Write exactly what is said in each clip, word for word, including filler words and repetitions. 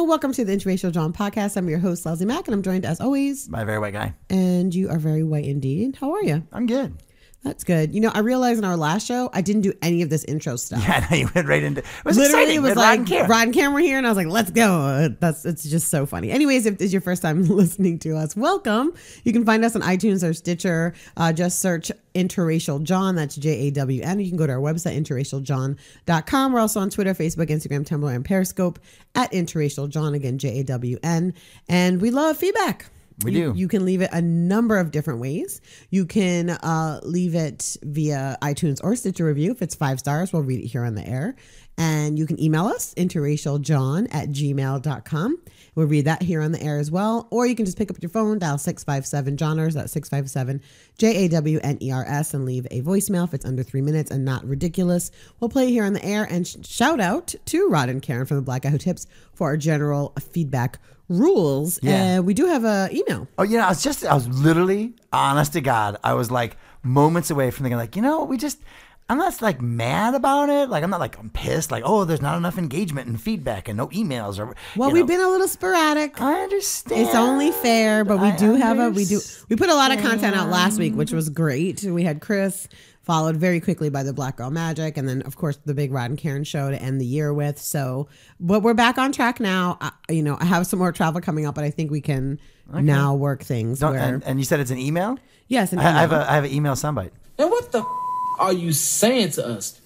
welcome to the Interracial John podcast. I'm your host, Leslie Mack, and I'm joined as always by a very white guy. And you are very white indeed. How are you? I'm good. That's good. You know, I realized in our last show, I didn't do any of this intro stuff. Yeah, I know you went right into it. Was Literally, exciting. it was Rod like and Karen. Rod and Karen were here, and I was like, let's go. That's It's just so funny. Anyways, if this is your first time listening to us, welcome. You can find us on iTunes or Stitcher. Uh, just search Interracial John. That's J A W N. You can go to our website, interracial john dot com. We're also on Twitter, Facebook, Instagram, Tumblr, and Periscope at Interracial John. Again, J A W N. And we love feedback. We you, do. You can leave it a number of different ways. You can uh, leave it via iTunes or Stitcher review. If it's five stars, we'll read it here on the air. And you can email us, interracialjohn at gmail dot com. We'll read that here on the air as well. Or you can just pick up your phone, dial six five seven Johners, that's six five seven J A W N E R S, and leave a voicemail if it's under three minutes and not ridiculous. We'll play it here on the air. And sh- shout out to Rod and Karen from the Black Guy Who Tips for our general feedback rules. Yeah. Uh, we do have a email. Oh, yeah. I was just, I was literally, honest to God, I was like moments away from thinking, like, you know, we just, I'm not like mad about it. Like, I'm not like, I'm pissed. Like, oh, there's not enough engagement and feedback and no emails. Or Well, you we've know. been a little sporadic. I understand. It's only fair, but we I do have a, we do, we put a lot of content out last week, understand. which was great. We had Chris, followed very quickly by the Black Girl Magic, and then of course the big Rod and Karen show to end the year with. So, but we're back on track now. I, you know, I have some more travel coming up, but I think we can Okay. now work things. Don't- where, and, and you said it's an email? yes, an I, I have email. a, I have an email soundbite. And what the f- are you saying to us?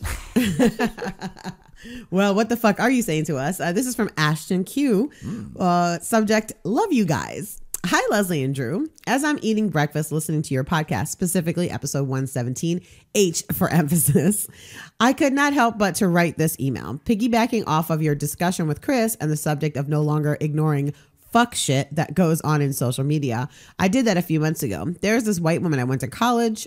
Well, what the fuck are you saying to us? Uh, this is from Ashton Q. Mm. Uh, subject, love you guys. Hi, Leslie and Drew. As I'm eating breakfast listening to your podcast, specifically episode one seventeen, H for emphasis, I could not help but to write this email, piggybacking off of your discussion with Chris and the subject of no longer ignoring fuck shit that goes on in social media. I did that a few months ago. There's this white woman I went to college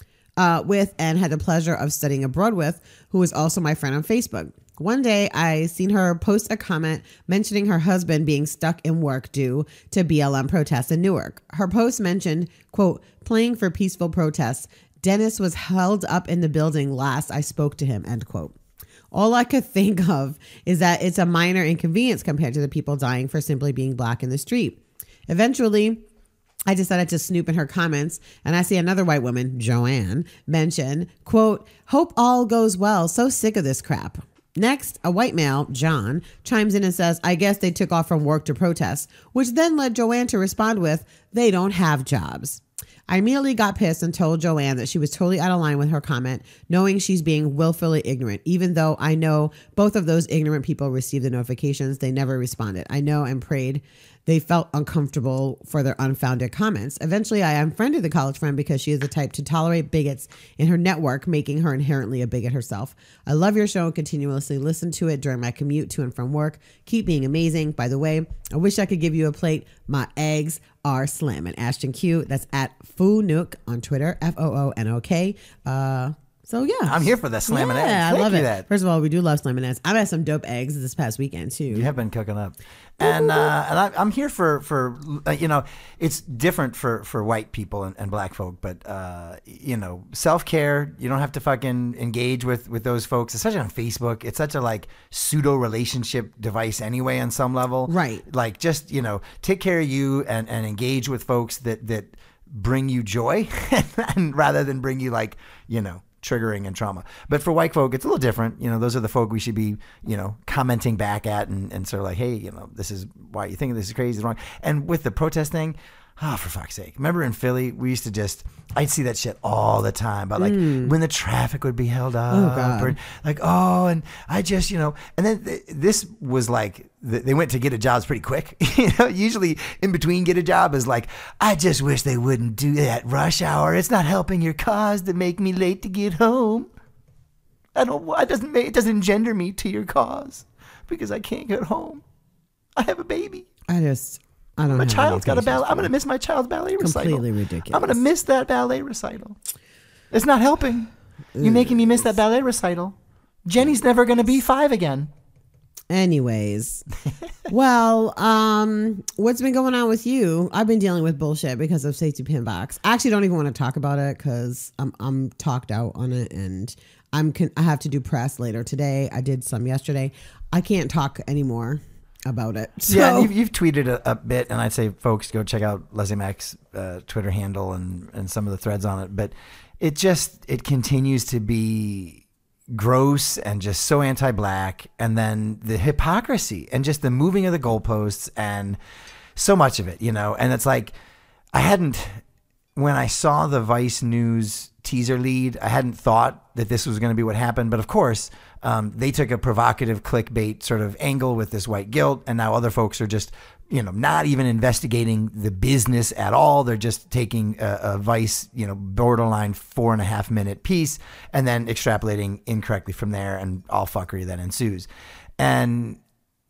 Uh, with and had the pleasure of studying abroad with, who was also my friend on Facebook. One day, I seen her post a comment mentioning her husband being stuck in work due to B L M protests in Newark. Her post mentioned, quote, playing for peaceful protests. Dennis was held up in the building last I spoke to him, end quote. All I could think of is that it's a minor inconvenience compared to the people dying for simply being black in the street. Eventually, I decided to snoop in her comments, and I see another white woman, Joanne, mention, quote, hope all goes well. So sick of this crap. Next, a white male, John, chimes in and says, I guess they took off from work to protest, which then led Joanne to respond with, they don't have jobs. I immediately got pissed and told Joanne that she was totally out of line with her comment, knowing she's being willfully ignorant, even though I know both of those ignorant people received the notifications. They never responded. I know and prayed they felt uncomfortable for their unfounded comments. Eventually, I unfriended the college friend because she is the type to tolerate bigots in her network, making her inherently a bigot herself. I love your show and continuously listen to it during my commute to and from work. Keep being amazing. By the way, I wish I could give you a plate. My eggs are slamming. Ashton Q. That's at Foo Nook on Twitter. F O O N O K. Uh, so yeah, I'm here for that slamming yeah, eggs. I Thank love you it. that. First of all, we do love slamming eggs. I've had some dope eggs this past weekend too. You have been cooking up, and uh, and I, I'm here for for uh, you know, it's different for, for white people and, and black folk, but uh, you know, self care. You don't have to fucking engage with, with those folks, especially on Facebook. It's such a like pseudo relationship device anyway, on some level, Right. Like just you know, take care of you and, and engage with folks that that bring you joy, and rather than bring you like you know. triggering and trauma. But for white folk, it's a little different. You know, those are the folk we should be, you know, commenting back at and, and sort of like, hey, you know, this is why you think this is crazy, this is wrong. And with the protest thing, oh, for fuck's sake. Remember in Philly, we used to just, I'd see that shit all the time. But like mm. when the traffic would be held up. Oh, God. Or like, oh, and I just, you know, and then th- this was like, th- they went to get a job pretty quick. You know, usually in between get a job is like, I just wish they wouldn't do that rush hour. It's not helping your cause to make me late to get home. I don't, it doesn't, make, it doesn't engender me to your cause because I can't get home. I have a baby. I just, I don't know. My child's got a ballet. I'm going to miss my child's ballet recital. Completely ridiculous. I'm going to miss that ballet recital. It's not helping. You're making me miss that ballet recital. Jenny's never going to be five again. Anyways, well, um, what's been going on with you? I've been dealing with bullshit because of safety pin box. I actually don't even want to talk about it because I'm I'm talked out on it, and I'm con- I have to do press later today. I did some yesterday. I can't talk anymore. about it. So, Yeah, and you've, you've tweeted a, a bit, and I'd say folks go check out Leslie Mack's uh, Twitter handle and, and some of the threads on it. But it just, it continues to be gross and just so anti-black. And then the hypocrisy and just the moving of the goalposts and so much of it, you know. And it's like, I hadn't, when I saw the Vice News teaser lead, I hadn't thought that this was going to be what happened. But of course, um, they took a provocative clickbait sort of angle with this white guilt. And now other folks are just, you know, not even investigating the business at all. They're just taking a, a Vice, you know, borderline four and a half minute piece and then extrapolating incorrectly from there, and all fuckery that ensues. And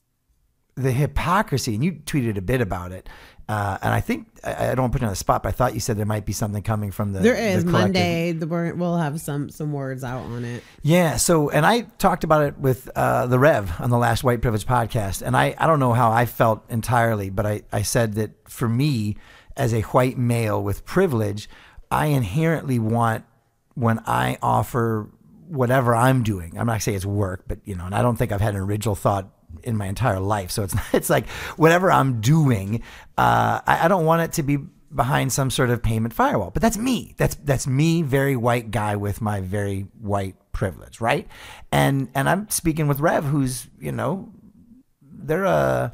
the hypocrisy, and you tweeted a bit about it. Uh, and I think, I, I don't want to put you on the spot, but I thought you said there might be something coming from the there is the Monday. The, we'll have some some words out on it. Yeah. So, and I talked about it with uh, the Rev on the last White Privilege podcast. And I, I don't know how I felt entirely, but I, I said that for me, as a white male with privilege, I inherently want, when I offer whatever I'm doing, I'm not saying it's work, but, you know, and I don't think I've had an original thought in my entire life. So it's it's like whatever I'm doing, uh, I, I don't want it to be behind some sort of payment firewall. But that's me. That's that's me, very white guy with my very white privilege, right? And and I'm speaking with Rev, who's, you know, they're a,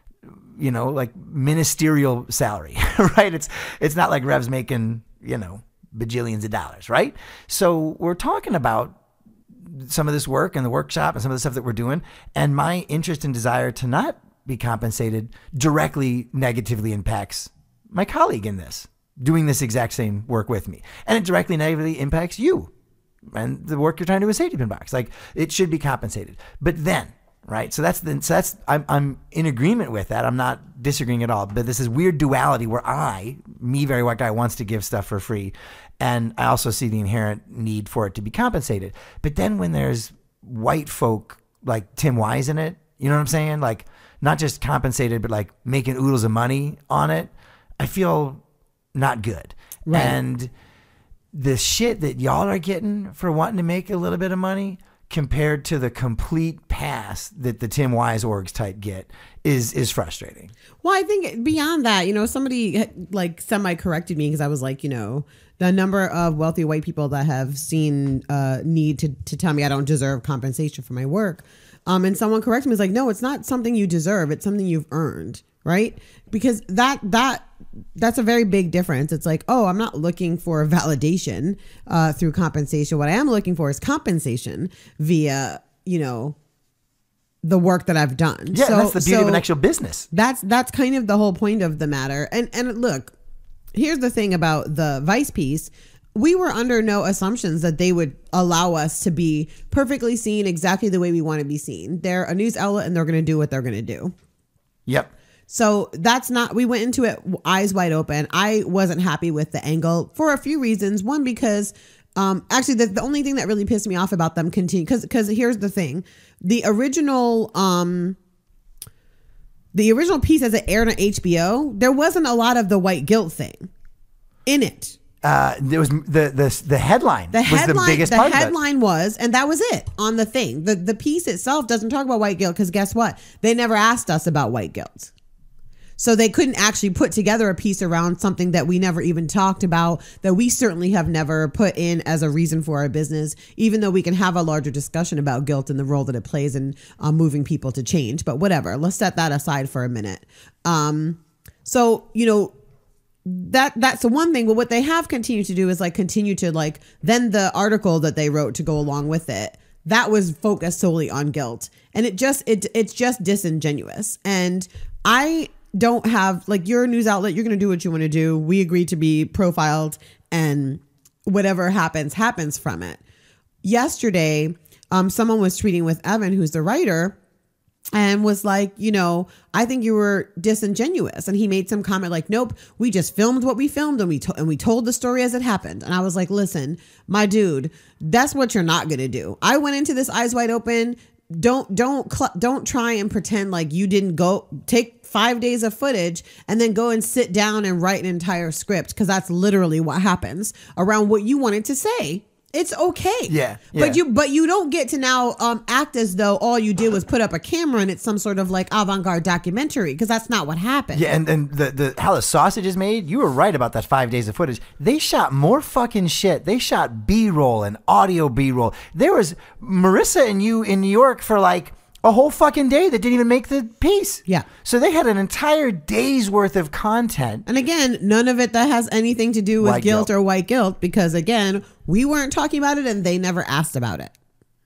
you know, like ministerial salary, right? It's it's not like Rev's making, you know, bajillions of dollars, right? So we're talking about some of this work and the workshop and some of the stuff that we're doing, and my interest and desire to not be compensated directly negatively impacts my colleague in this, doing this exact same work with me. And it directly negatively impacts you and the work you're trying to do with Safety Pin Box. Like, it should be compensated. But then, right? So that's the, so that's, I'm, I'm in agreement with that. I'm not disagreeing at all. But this is weird duality where I, me, very white guy, wants to give stuff for free. And I also see the inherent need for it to be compensated. But then when there's white folk like Tim Wise in it, you know what I'm saying? Like, not just compensated, but like making oodles of money on it, I feel not good. Right. And the shit that y'all are getting for wanting to make a little bit of money compared to the complete pass that the Tim Wise orgs type get is is frustrating. Well, I think beyond that, you know, somebody like semi-corrected me because I was like, you know, the number of wealthy white people that have seen uh, need to, to tell me I don't deserve compensation for my work. Um, and someone corrected me, is like, no, it's not something you deserve. It's something you've earned, right? Because that that that's a very big difference. It's like, oh, I'm not looking for validation uh, through compensation. What I am looking for is compensation via, you know, the work that I've done. Yeah, so, that's the beauty so of an actual business. That's that's kind of the whole point of the matter. And and look, here's the thing about the Vice piece. We were under no assumptions that they would allow us to be perfectly seen exactly the way we want to be seen. They're a news outlet and they're going to do what they're going to do. Yep. So that's not, we went into it eyes wide open. I wasn't happy with the angle for a few reasons. One, because um, actually the, the only thing that really pissed me off about them continue, because because here's the thing. The original, um, the original piece as it aired on H B O, there wasn't a lot of the white guilt thing in it. Uh, there was the the the headline. The was headline, the biggest the part headline of it. was, and that was it on the thing. The the piece itself doesn't talk about white guilt because guess what? They never asked us about white guilt. So they couldn't actually put together a piece around something that we never even talked about, that we certainly have never put in as a reason for our business, even though we can have a larger discussion about guilt and the role that it plays in uh, moving people to change. But whatever, let's set that aside for a minute. Um, so, you know, that that's the one thing. But what they have continued to do is like continue to like, then the article that they wrote to go along with it, that was focused solely on guilt. And it just, it it's just disingenuous. And I don't have, like, you're a news outlet, you're going to do what you want to do. We agreed to be profiled and whatever happens, happens from it. Yesterday, um, someone was tweeting with Evan, who's the writer, and was like, you know, I think you were disingenuous. And he made some comment like, nope, we just filmed what we filmed and we to- and we told the story as it happened. And I was like, listen, my dude, that's what you're not going to do. I went into this eyes wide open. Don't don't cl- don't try and pretend like you didn't go take five days of footage and then go and sit down and write an entire script, because that's literally what happens around what you wanted to say. it's okay. Yeah, But yeah. you but you don't get to now um, act as though all you did was put up a camera and it's some sort of like avant-garde documentary, because that's not what happened. Yeah, and, and the, the how the sausage is made, you were right about that five days of footage. They shot more fucking shit. They shot B-roll and audio B-roll. There was Marissa and you in New York for like a whole fucking day that didn't even make the piece. Yeah. So they had an entire day's worth of content. And again, none of it that has anything to do with White guilt, guilt. or white guilt, because again, we weren't talking about it and they never asked about it.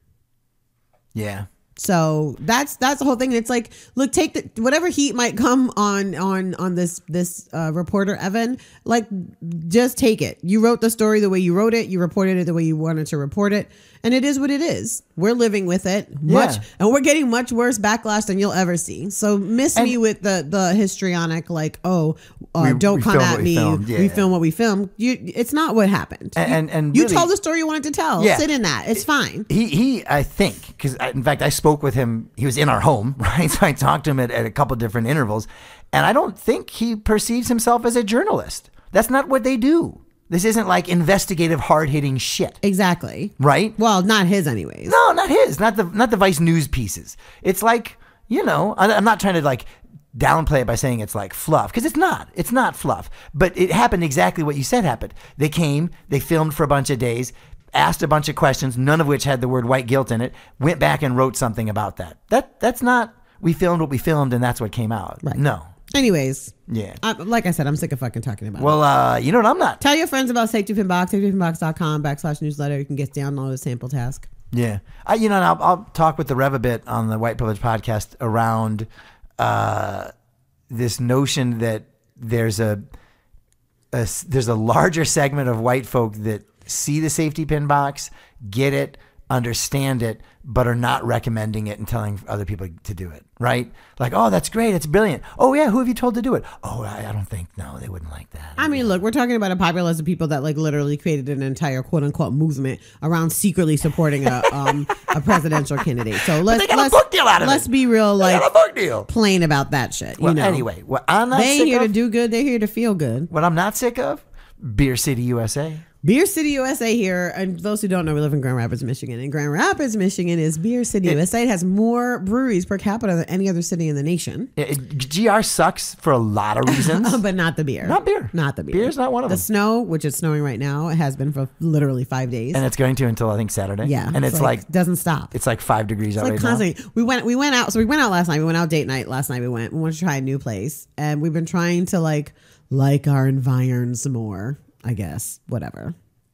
Yeah. So that's that's the whole thing. It's like, look, take the whatever heat might come on on on this this uh, reporter Evan. Like, just take it. You wrote the story the way you wrote it. You reported it the way you wanted to report it, and it is what it is. We're living with it much, Yeah. and we're getting much worse backlash than you'll ever see. So miss And- me with the the histrionic, like, oh, uh, We- don't we come filmed at what we me. filmed. Yeah, we yeah. film what we filmed. You, it's not what happened. And- you, and- and you really- told the story you wanted to tell. Yeah. Sit in that. It's fine. He, he, I think, because in fact, I spoke with him. He was in our home, right? So I talked to him at, at a couple different intervals, and I don't think he perceives himself as a journalist. That's not what they do. This isn't like investigative, hard-hitting shit, Exactly. right? Well, not his, anyways. No, not his, not the not the Vice News pieces. It's like, you know, I, I'm not trying to like downplay it by saying it's like fluff, because it's not. It's not fluff. But it happened exactly what you said happened. They came, they filmed for a bunch of days, asked a bunch of questions, none of which had the word white guilt in it, went back and wrote something about that. That that's not, we filmed what we filmed and that's what came out. Right. No. Anyways, Yeah. I, like I said, I'm sick of fucking talking about it. Well, uh, you know what? I'm not. Tell your friends about Safety Pin Box, safety pin box dot com backslash newsletter. You can get download a sample task. Yeah. I, you know, and I'll, I'll talk with the Rev a bit on the White Privilege podcast around uh, this notion that there's a, a s- there's a larger segment of white folk that see the safety pin box, get it, understand it, but are not recommending it and telling other people to do it, right? Like, oh, that's great. It's brilliant. Oh, yeah. Who have you told to do it? Oh, I, I don't think, no, they wouldn't like that. I mean, look, we're talking about a populace of people that like literally created an entire quote unquote movement around secretly supporting a um a presidential candidate. So let's they got a let's, book deal out of it. let's be real, They like got a book deal. plain about that shit. Well, you know, anyway, what I'm not they ain't sick here of, to do good. They're here to feel good. what I'm not sick of, Beer City, U S A. Beer City, U S A here. And those who don't know, we live in Grand Rapids, Michigan. And Grand Rapids, Michigan is Beer City, U S A. It has more breweries per capita than any other city in the nation. It, it- G R sucks for a lot of reasons. But not the beer. Not beer. Not the beer. Beer's not one of the them. snow, which is snowing right now, it has been for literally five days. And it's going to until I think Saturday. yeah. And it's like, doesn't stop. it's like five degrees It's out like right constantly. We went we went out. So we went out last night. We went out date night last night. We went. We wanted to try a new place. And we've been trying to like like our environs more, I guess. Whatever. now.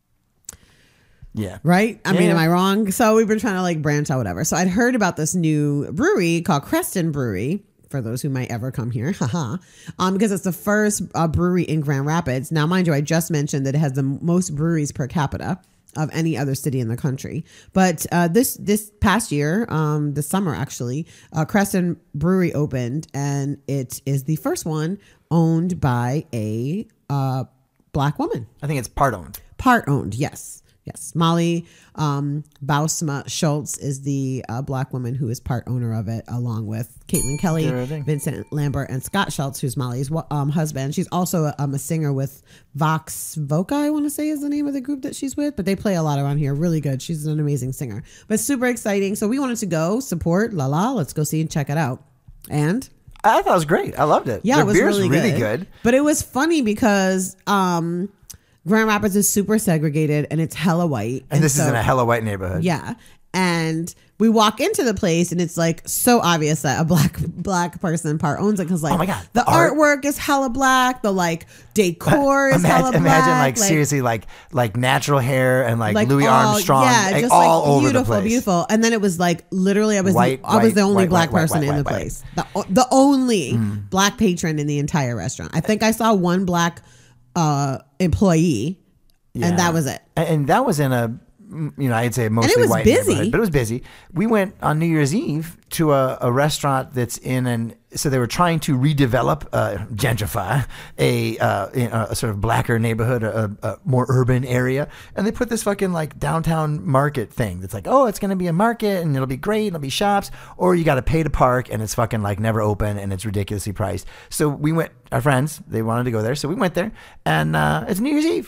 Yeah. Right? I mean, Yeah. am I wrong? So we've been trying to like branch out, whatever. So I'd heard about this new brewery called Creston Brewery, for those who might ever come here. Haha. um, because it's the first uh, brewery in Grand Rapids. Now, mind you, I just mentioned that it has the most breweries per capita of any other city in the country. But uh, this this past year, um, this summer actually, uh, Creston Brewery opened, and it is the first one owned by a uh, black woman. I think it's part owned. Part owned, yes. Yes. Molly um, Bausma Schultz is the uh, black woman who is part owner of it, along with Caitlin Kelly, Sure thing. Vincent Lambert, and Scott Schultz, who's Molly's um, husband. She's also a, um, a singer with Vox Voca, I want to say is the name of the group that she's with, but they play a lot around here. Really good. She's an amazing singer, but super exciting. So we wanted to go support La La. Let's go see and check it out. And I thought it was great. I loved it. yeah, Their it was beer's really, really good. good. But it was funny because um, Grand Rapids is super segregated and it's hella white. And, this so- is in a hella white neighborhood. yeah. And we walk into the place and it's like so obvious that a black black person part owns it because like Oh my God, the art- artwork is hella black, the like decor is Imagine, hella black. imagine like, seriously like like natural hair and like, like Louis all- Armstrong, yeah, like, just all like over beautiful, the place. beautiful. And then it was like literally, I was White, the, I was white, the only white, black white, person white, in the white, white. place, the the only black patron in the entire restaurant. I think I saw one black uh, employee, Yeah. and that was it. And, and that was in a, you know, I'd say mostly was white busy. neighborhood, but it was busy. We went on New Year's Eve to a, a restaurant that's in an, so they were trying to redevelop, uh, gentrify a, uh, in a, a sort of blacker neighborhood, a, a more urban area. And they put this fucking like downtown market thing that's like, oh, it's going to be a market and it'll be great. It'll be shops, or you got to pay to park and it's fucking like never open and it's ridiculously priced. So we went, our friends, they wanted to go there. So we went there and, uh, it's New Year's Eve.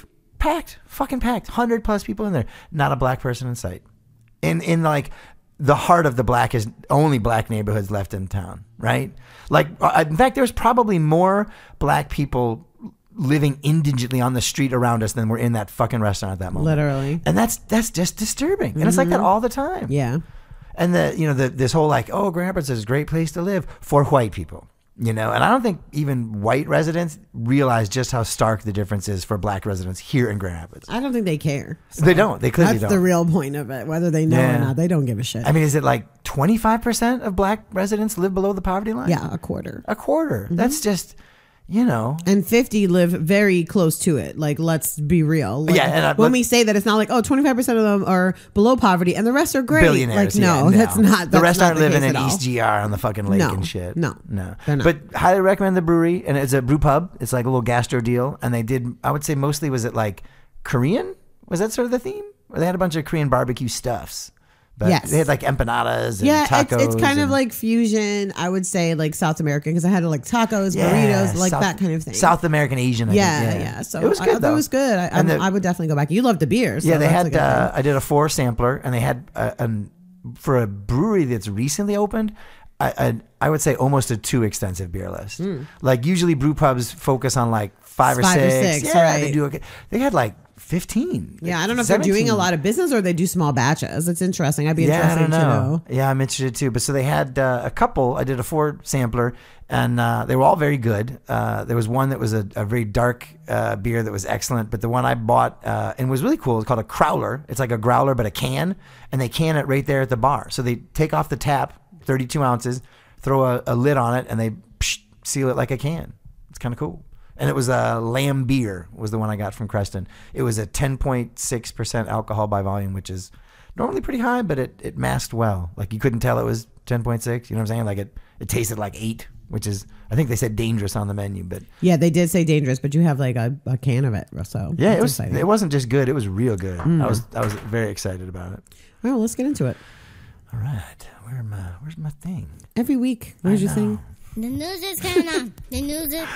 packed, fucking packed, hundred plus people in there. Not a black person in sight. In in like the heart of the blackest, only black neighborhoods left in town, right? Like, uh, in fact, there's probably more black people living indigently on the street around us than were in that fucking restaurant at that moment. Literally. And that's that's just disturbing. And mm-hmm. it's like that all the time. Yeah. And the you know the this whole like, oh, Grand Rapids is a great place to live for white people. You know, and I don't think even white residents realize just how stark the difference is for black residents here in Grand Rapids. I don't think they care. So they don't. They clearly that's don't. That's the real point of it. Whether they know yeah. or not, they don't give a shit. I mean, is it like twenty-five percent of black residents live below the poverty line? Yeah, a quarter. A quarter. Mm-hmm. That's just, you know. And fifty live very close to it. Like, let's be real. Like, yeah. And I, when we say that, it's not like, oh, twenty-five percent of them are below poverty and the rest are great. Billionaires. Like, no, yeah, no. that's not. That's the rest not aren't the living in at East G R on the fucking lake no, and shit. No. No. They're not. But highly recommend the brewery. And it's a brew pub. It's like a little gastro deal. And they did, I would say mostly, was it like Korean? Was that sort of the theme? Or they had a bunch of Korean barbecue stuffs. But yes. they had like empanadas and yeah, tacos. it's, it's kind and, of like fusion, I would say, like South American, because I had like tacos, yeah, burritos, like South, that kind of thing. South American, Asian. I yeah, think, yeah, yeah. So it was good, I, though. It was good. I, the, I would definitely go back. You love the beer. So yeah, they that's had, uh, I did a four sampler, and they had, a, an, for a brewery that's recently opened, I, I, I would say almost a too extensive beer list. Mm. Like usually brew pubs focus on like five or five six. Or six yeah, right. they do okay. They had like fifteen. Yeah, I don't know seventeen. if they're doing a lot of business or they do small batches. It's interesting. I'd be yeah, interested I don't know. to know. Yeah, I'm interested too. But so they had uh, a couple. I did a four sampler, and uh, they were all very good. Uh, there was one that was a, a very dark uh, beer that was excellent. But the one I bought uh, and was really cool. It's called a Crowler. It's like a growler but a can, and they can it right there at the bar. So they take off the tap, thirty-two ounces, throw a, a lid on it, and they psh, seal it like a can. It's kind of cool. And it was a lamb beer was the one I got from Creston. It was a ten point six percent alcohol by volume, which is normally pretty high, but it, it masked well. Like you couldn't tell it was ten point six. You know what I'm saying? Like it, it tasted like eight, which is, I think they said dangerous on the menu, but yeah, they did say dangerous, but you have like a, a can of it. So yeah, it was, exciting. it wasn't just good. It was real good. Mm. I was, I was very excited about it. Well, let's get into it. All right. Where am I? Where's my thing? Every week. Where's your thing? The news is coming on. The news is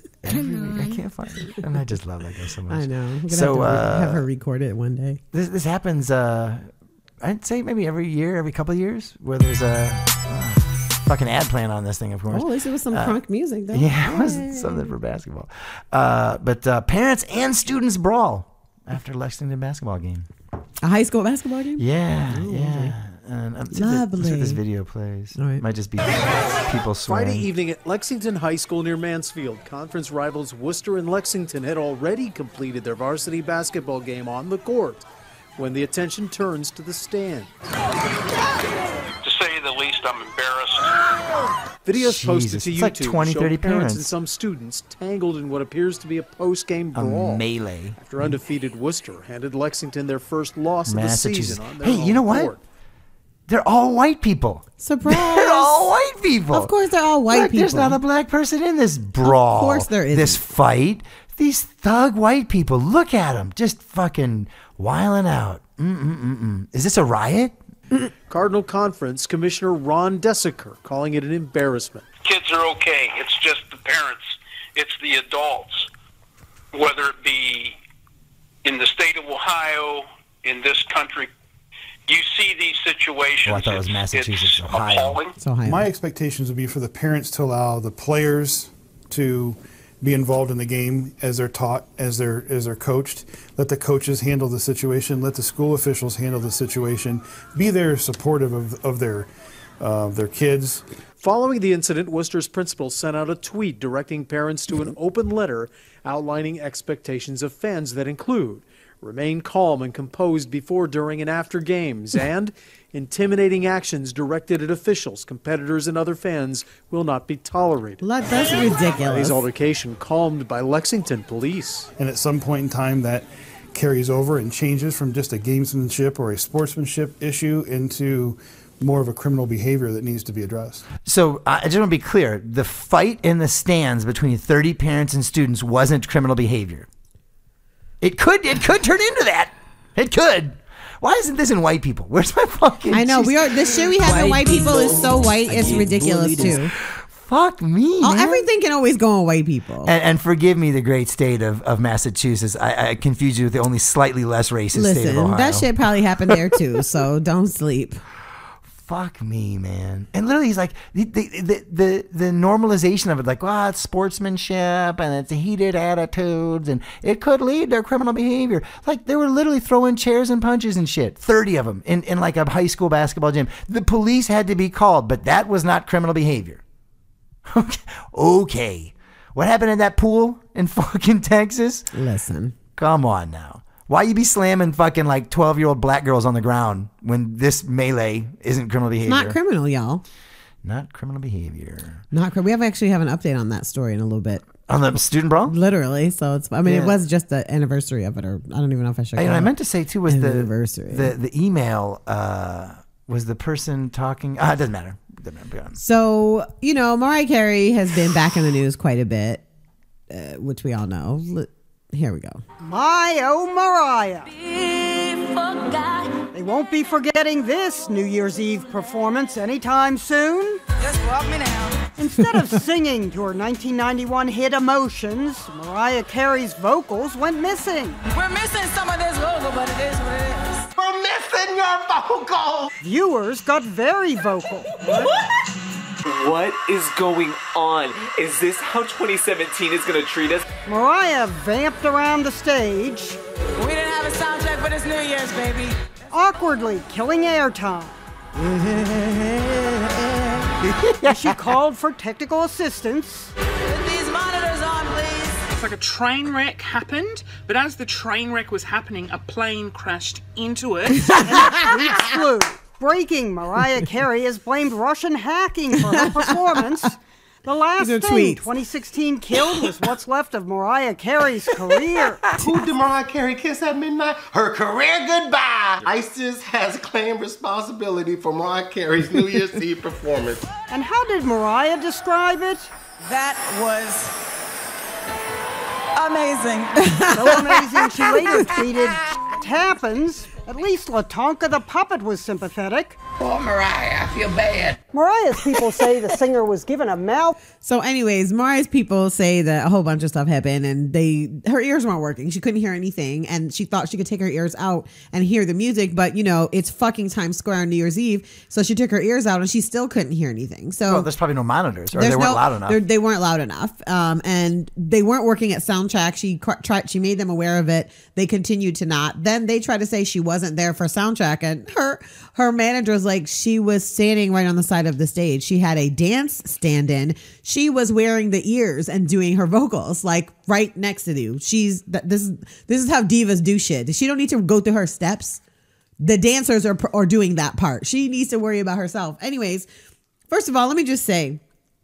coming I can't find it. And I just love that girl so much. I know. I'm gonna So, have, to uh, have her record it one day. This this happens, uh, I'd say maybe every year, every couple of years, where there's a uh, fucking ad plan on this thing, of course. Oh, at least it was some Uh, crunk music, though. Yeah, it was Yay. something for basketball. Uh, but uh, parents and students brawl after Lexington basketball game. A high school basketball game? Yeah, Ooh, yeah. lovely. And um, let's see if the- let's see if Lovely. this video plays. All right. Might just be people swearing. Friday evening at Lexington High School near Mansfield, conference rivals Worcester and Lexington had already completed their varsity basketball game on the court when the attention turns to the stands. To say the least, I'm embarrassed. Videos posted Jesus, to it's YouTube like twenty, show thirty parents parents. and some students tangled in what appears to be a post-game A brawl. melee. After undefeated Worcester handed Lexington their first loss of the Massachusetts. season on their Hey, home you know what? court. They're all white people. Surprise. They're all white people. Of course they're all white Look, people. There's not a black person in this brawl. Of course there isn't. This fight. These thug white people. Look at them. Just fucking wiling out. Mm-mm-mm-mm. Is this a riot? Cardinal Conference Commissioner Ron Desiker calling it an embarrassment. Kids are okay. It's just the parents. It's the adults. Whether it be in the state of Ohio, in this country, you see these situations. Oh, I thought it was It's- Massachusetts, it's Ohio. appalling. So high. My expectations would be for the parents to allow the players to be involved in the game as they're taught, as they're as they're coached. Let the coaches handle the situation. Let the school officials handle the situation. Be there supportive of of their uh, their kids. Following the incident, Worcester's principal sent out a tweet directing parents to an open letter outlining expectations of fans that include remain calm and composed before, during, and after games, and intimidating actions directed at officials, competitors, and other fans will not be tolerated. Like, that's ridiculous. Today's altercation calmed by Lexington police. And at some point in time, that carries over and changes from just a gamesmanship or a sportsmanship issue into more of a criminal behavior that needs to be addressed. So I just want to be clear. The fight in the stands between thirty parents and students wasn't criminal behavior. It could it could turn into that. It could. Why isn't this in white people? Where's my fucking I know. geez. we are. The shit we have in white people is so white, it's ridiculous, too. Fuck me, Oh, man. everything can always go on white people. And, and forgive me, the great state of, of Massachusetts. I, I confused you with the only slightly less racist state of Listen, Ohio. that shit probably happened there too, so don't sleep. Fuck me, man. And literally, he's like, the the, the, the, the normalization of it, like, well, it's sportsmanship and it's heated attitudes and it could lead to criminal behavior. Like, they were literally throwing chairs and punches and shit. thirty of them in, in like a high school basketball gym. The police had to be called, but that was not criminal behavior. Okay. Okay. What happened in that pool in fucking Texas? Listen. Come on now. Why you be slamming fucking like twelve-year-old black girls on the ground when this melee isn't criminal behavior? Not criminal, y'all. Not criminal behavior. Not cr- we have actually have an update on that story in a little bit. On the student brawl? Literally. So it's I mean Yeah. it was just the anniversary of it, or I don't even know if I should I, call I it meant to say too was the anniversary. the the email uh, was the person talking. Ah, it doesn't matter. It doesn't matter. Be honest. So, you know, Mariah Carey has been back in the news quite a bit, uh, which we all know. L- Here we go. My oh Mariah. They won't be forgetting this New Year's Eve performance anytime soon. Just walk me down. Instead of singing to her nineteen ninety-one hit Emotions, Mariah Carey's vocals went missing. We're missing some of this logo, but it is what it is. We're missing your vocals. Viewers got very vocal. What is going on? Is this how twenty seventeen is going to treat us? Mariah vamped around the stage, We didn't have a sound check for this New Year's, baby. awkwardly killing airtime. She called for technical assistance. Put these monitors on, please. It's like a train wreck happened, but as the train wreck was happening, a plane crashed into it. Tweets flew. Breaking, Mariah Carey has blamed Russian hacking for her performance. The last These are thing tweets. twenty sixteen killed was what's left of Mariah Carey's career. Who did Mariah Carey kiss at midnight? Her career goodbye. ISIS has claimed responsibility for Mariah Carey's New Year's Eve performance. And how did Mariah describe it? That was amazing. So amazing, she later tweeted, "It happens. At least Latonka the puppet was sympathetic." Poor Mariah, I feel bad. Mariah's people say the singer was given a mouth. So anyways, Mariah's people say that a whole bunch of stuff happened and they her ears weren't working. She couldn't hear anything and she thought she could take her ears out and hear the music, but you know, it's fucking Times Square on New Year's Eve. So she took her ears out and she still couldn't hear anything. So Well, there's probably no monitors, or there's they weren't no- loud enough. they're- They weren't loud enough. Um, and they weren't working at soundtrack. She cr- tried, she made them aware of it. They continued to not. Then they tried to say she wasn't there for soundtrack and her, her manager was like, she was standing right on the side of the stage. She had a dance stand-in. She was wearing the ears and doing her vocals like right next to you. She's th- this is this is how divas do shit. She don't need to go through her steps. The dancers are are doing that part. She needs to worry about herself. Anyways, first of all, let me just say,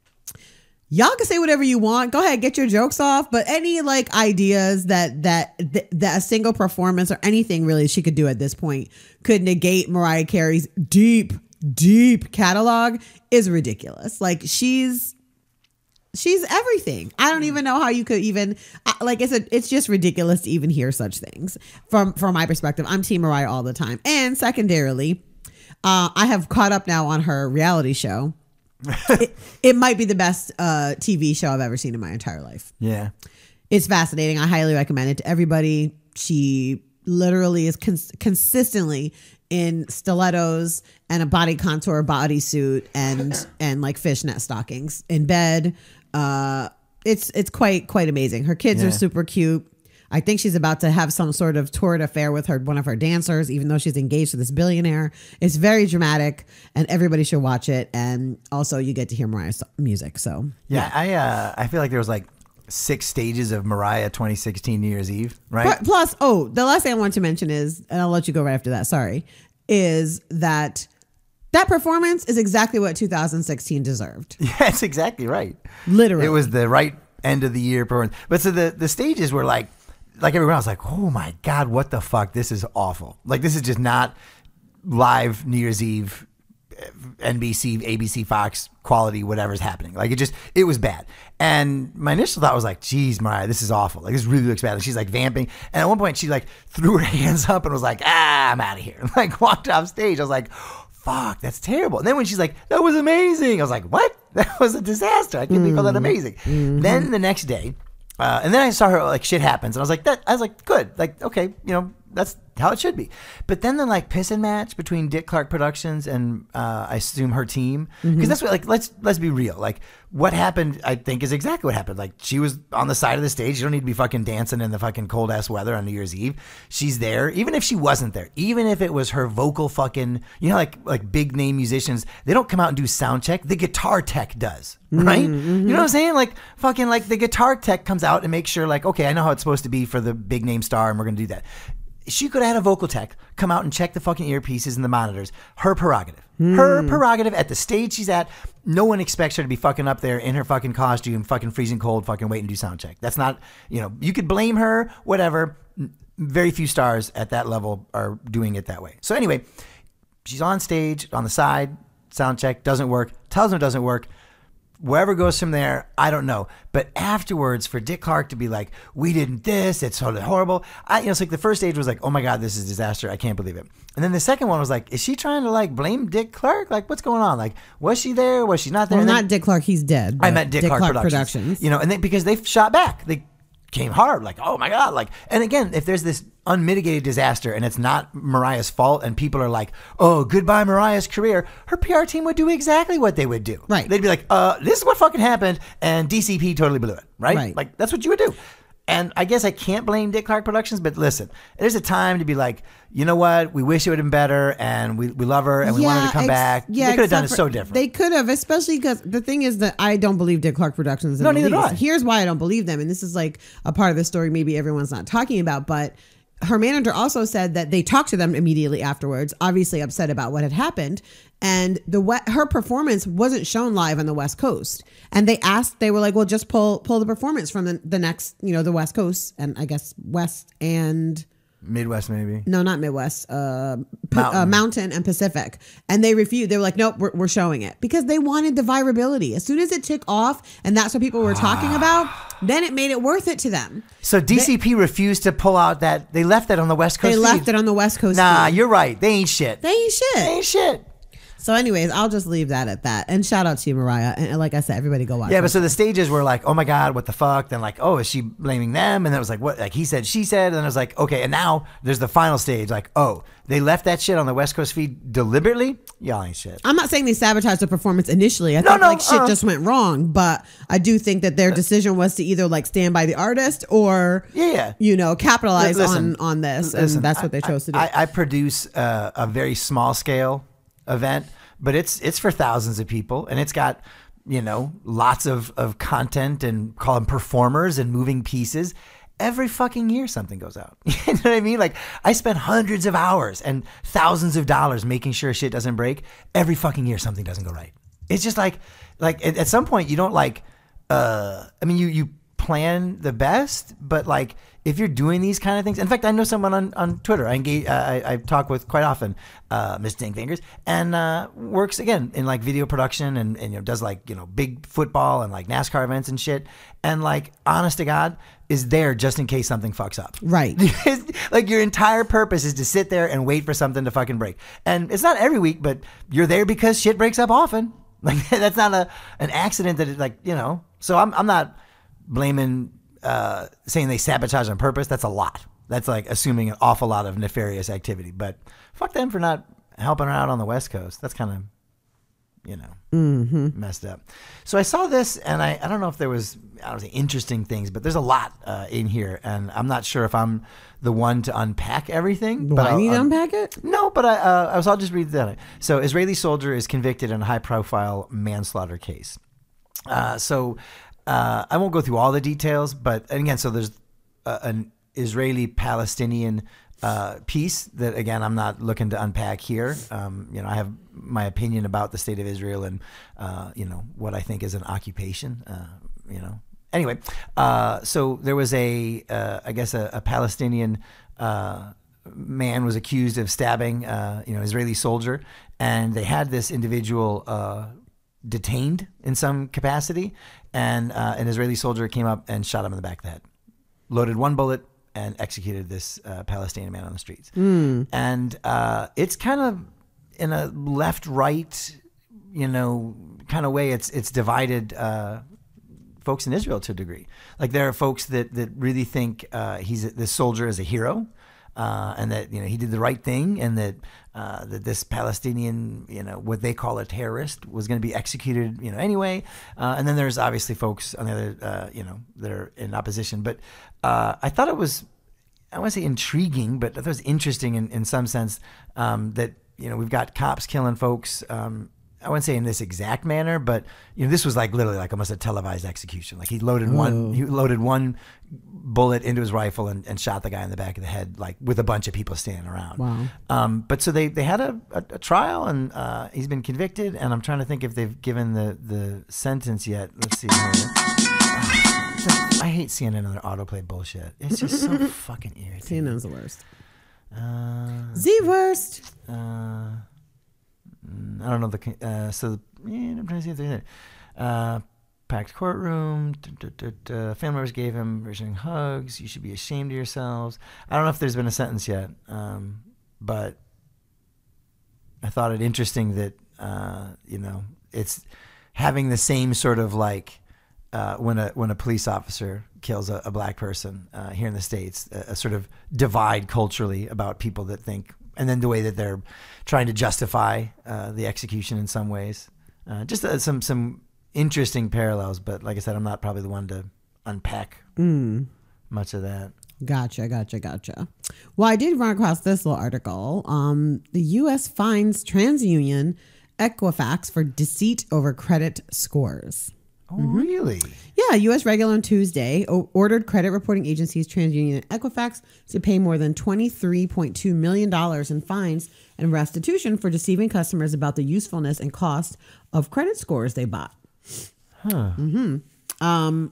y'all can say whatever you want. Go ahead, get your jokes off. But any like ideas that that that, that a single performance or anything really she could do at this point could negate Mariah Carey's deep, deep catalog is ridiculous. Like she's she's everything. I don't even know how you could even I- like I said, it's just ridiculous to even hear such things from from my perspective. I'm Team Mariah all the time. And secondarily, uh, I have caught up now on her reality show. it, it might be the best uh, T V show I've ever seen in my entire life. Yeah. It's fascinating. I highly recommend it to everybody. She literally is cons- consistently in stilettos and a body contour bodysuit and and like fishnet stockings in bed. Uh, it's it's quite quite amazing. Her kids Yeah. are super cute. I think she's about to have some sort of torrid affair with her one of her dancers, even though she's engaged to this billionaire. It's very dramatic, and everybody should watch it. And also, you get to hear Mariah's music. So Yeah, I uh, I feel like there was like six stages of Mariah twenty sixteen New Year's Eve, right? But plus, oh, the last thing I want to mention is, and I'll let you go right after that. Sorry, is that that performance is exactly what two thousand sixteen deserved. Yeah, that's exactly right. Literally, It was the right end of the year performance. But so the the stages were like, like everyone else, like, oh my God, what the fuck? This is awful. Like this is just not live New Year's Eve, N B C, A B C, Fox quality, whatever's happening. Like it just, it was bad. And my initial thought was like, geez, Mariah, this is awful. Like this really looks bad. Like she's like vamping. And at one point she like threw her hands up and was like, ah, I'm out of here. Like walked off stage. I was like, fuck, that's terrible. And then when she's like, that was amazing, I was like, what? That was a disaster. I can't believe mm. that amazing. Mm-hmm. Then the next day, uh, and then I saw her like shit happens, and I was like, that. I was like, good, like okay, you know, that's how it should be. But then the like pissing match between Dick Clark Productions and uh, I assume her team, because mm-hmm. that's what like let's let's be real. Like what happened, I think, is exactly what happened. Like she was on the side of the stage. You don't need to be fucking dancing in the fucking cold ass weather on New Year's Eve. She's there, even if she wasn't there. Even if it was her vocal fucking, you know, like like big name musicians, they don't come out and do sound check. The guitar tech does, right? Mm-hmm. You know what I'm saying? Like fucking like the guitar tech comes out and makes sure like, okay, I know how it's supposed to be for the big name star, and we're gonna do that. She could have had a vocal tech come out and check the fucking earpieces and the monitors. Her prerogative. Mm. Her prerogative at the stage she's at. No one expects her to be fucking up there in her fucking costume, fucking freezing cold, fucking waiting to do sound check. That's not, you know, you could blame her, whatever. Very few stars at that level are doing it that way. So anyway, she's on stage, on the side, sound check, doesn't work, tells them it doesn't work. Wherever goes from there, I don't know. But afterwards, for Dick Clark to be like, we didn't this, it's totally horrible. I, you know, it's like the first stage was like, oh my God, this is a disaster. I can't believe it. And then the second one was like, is she trying to like blame Dick Clark? Like, what's going on? Like, was she there? Was she not there? Well, and not then, Dick Clark. He's dead. I meant Dick, Dick Clark, Clark Productions. Productions. You know, and then because they shot back, they came hard. Like, oh my God. Like, and again, if there's this unmitigated disaster and it's not Mariah's fault and people are like, oh, goodbye Mariah's career, her P R team would do exactly what they would do. Right. They'd be like, uh, this is what fucking happened, and D C P totally blew it. Right? Right. Like, that's what you would do. And I guess I can't blame Dick Clark Productions, but listen, there's a time to be like, you know what? We wish it would have been better, and we, we love her, and we yeah, want her to come ex- back. Yeah, they could have done it for, so different. They could have, especially because the thing is that I don't believe Dick Clark Productions. No, neither do I. Here's why I don't believe them, and this is like a part of the story maybe everyone's not talking about, but her manager also said that they talked to them immediately afterwards, obviously upset about what had happened. And the her performance wasn't shown live on the West Coast. And they asked, they were like, well, just pull pull the performance from the, the next, you know, the West Coast, and I guess West and... Midwest, maybe. No, not Midwest. Uh, P- Mountain. Uh, Mountain and Pacific. And they refused. They were like, nope, we're, we're showing it. Because they wanted the virability. As soon as it took off, and that's what people were talking about, then it made it worth it to them. So D C P they, refused to pull out that. They left that on the West Coast They feed. left it on the West Coast Nah, feed. you're right. They ain't shit. They ain't shit. They ain't shit. So anyways, I'll just leave that at that. And shout out to you, Mariah. And like I said, everybody go watch Yeah, it. but so the stages were like, oh my God, what the fuck? Then like, oh, is she blaming them? And then it was like, what? Like he said, she said. And then it was like, okay. And now there's the final stage. Like, oh, they left that shit on the West Coast feed deliberately? Y'all ain't shit. I'm not saying they sabotaged the performance initially. I no, think no, like shit uh, just went wrong. But I do think that their decision was to either like stand by the artist or, yeah, yeah. you know, capitalize listen, on, on this. Listen, and that's what they chose to do. I, I produce uh, a very small scale event. But it's it's for thousands of people, and it's got, you know, lots of, of content and call them performers and moving pieces. Every fucking year something goes out. You know what I mean? Like I spend hundreds of hours and thousands of dollars making sure shit doesn't break. Every fucking year something doesn't go right. It's just like like at, at some point you don't like. Uh, I mean you you plan the best, but like if you're doing these kind of things, in fact, I know someone on, on Twitter I engage, uh, I, I talk with quite often, uh, Miss Dinkfingers, and uh, works again in like video production and, and you know does like you know big football and like NASCAR events and shit, and like honest to God is there just in case something fucks up. Right. Like your entire purpose is to sit there and wait for something to fucking break, and it's not every week, but you're there because shit breaks up often. Like that's not a an accident that it like you know. So I'm I'm not blaming. Uh, saying they sabotage on purpose, that's a lot. That's like assuming an awful lot of nefarious activity. But fuck them for not helping her out on the West Coast. That's kind of, you know, mm-hmm. messed up. So I saw this, and I, I don't know if there was, I don't say interesting things, but there's a lot uh, in here, and I'm not sure if I'm the one to unpack everything. Do but I I'll, need to um, unpack it? No, but I, uh, I was, I'll just read that. So Israeli soldier is convicted in a high-profile manslaughter case. Uh, so... Uh, I won't go through all the details, but and again, so there's uh, an Israeli-Palestinian uh, piece that, again, I'm not looking to unpack here. Um, you know, I have my opinion about the state of Israel and, uh, you know, what I think is an occupation, uh, you know. Anyway, uh, so there was a, uh, I guess, a, a Palestinian uh, man was accused of stabbing, uh, you know, Israeli soldier, and they had this individual uh detained in some capacity, and uh, an Israeli soldier came up and shot him in the back of the head, loaded one bullet, and executed this uh, Palestinian man on the streets. Mm. And uh, it's kind of in a left-right, you know, kind of way, it's it's divided uh, folks in Israel to a degree. Like there are folks that that really think uh, he's a, this soldier is a hero, uh, and that you know he did the right thing, and that uh, that this Palestinian, you know, what they call a terrorist, was going to be executed, you know, anyway. Uh, and then there's obviously folks on the other, uh, you know, that are in opposition. But uh, I thought it was, I want to say intriguing, but I thought it was interesting in, in some sense um, that, you know, we've got cops killing folks. Um, I wouldn't say in this exact manner, but you know, this was like literally like almost a televised execution. Like he loaded Ooh. one, he loaded one bullet into his rifle and, and shot the guy in the back of the head, like with a bunch of people standing around. Wow. Um, but so they, they had a, a, a trial, and uh, he's been convicted. And I'm trying to think if they've given the, the sentence yet. Let's see. I hate seeing another autoplay bullshit. It's just so fucking irritating. C N N's the worst. Uh, The worst. Uh, I don't know the uh, so yeah, I'm trying to see if there's uh, packed courtroom. D- d- d- uh, family members gave him reassuring hugs. You should be ashamed of yourselves. I don't know if there's been a sentence yet, um, but I thought it interesting that uh, you know it's having the same sort of like uh, when a when a police officer kills a, a black person uh, here in the States, a, a sort of divide culturally about people that think. And then the way that they're trying to justify uh, the execution in some ways. Uh, just uh, some some interesting parallels. But like I said, I'm not probably the one to unpack Mm. much of that. Gotcha, gotcha, gotcha. Well, I did run across this little article. Um, the U S fines TransUnion Equifax for deceit over credit scores. Oh, really? Yeah, U S regulator on Tuesday o- ordered credit reporting agencies TransUnion and Equifax to pay more than twenty-three point two million dollars in fines and restitution for deceiving customers about the usefulness and cost of credit scores they bought. Huh. Mm-hmm. Um,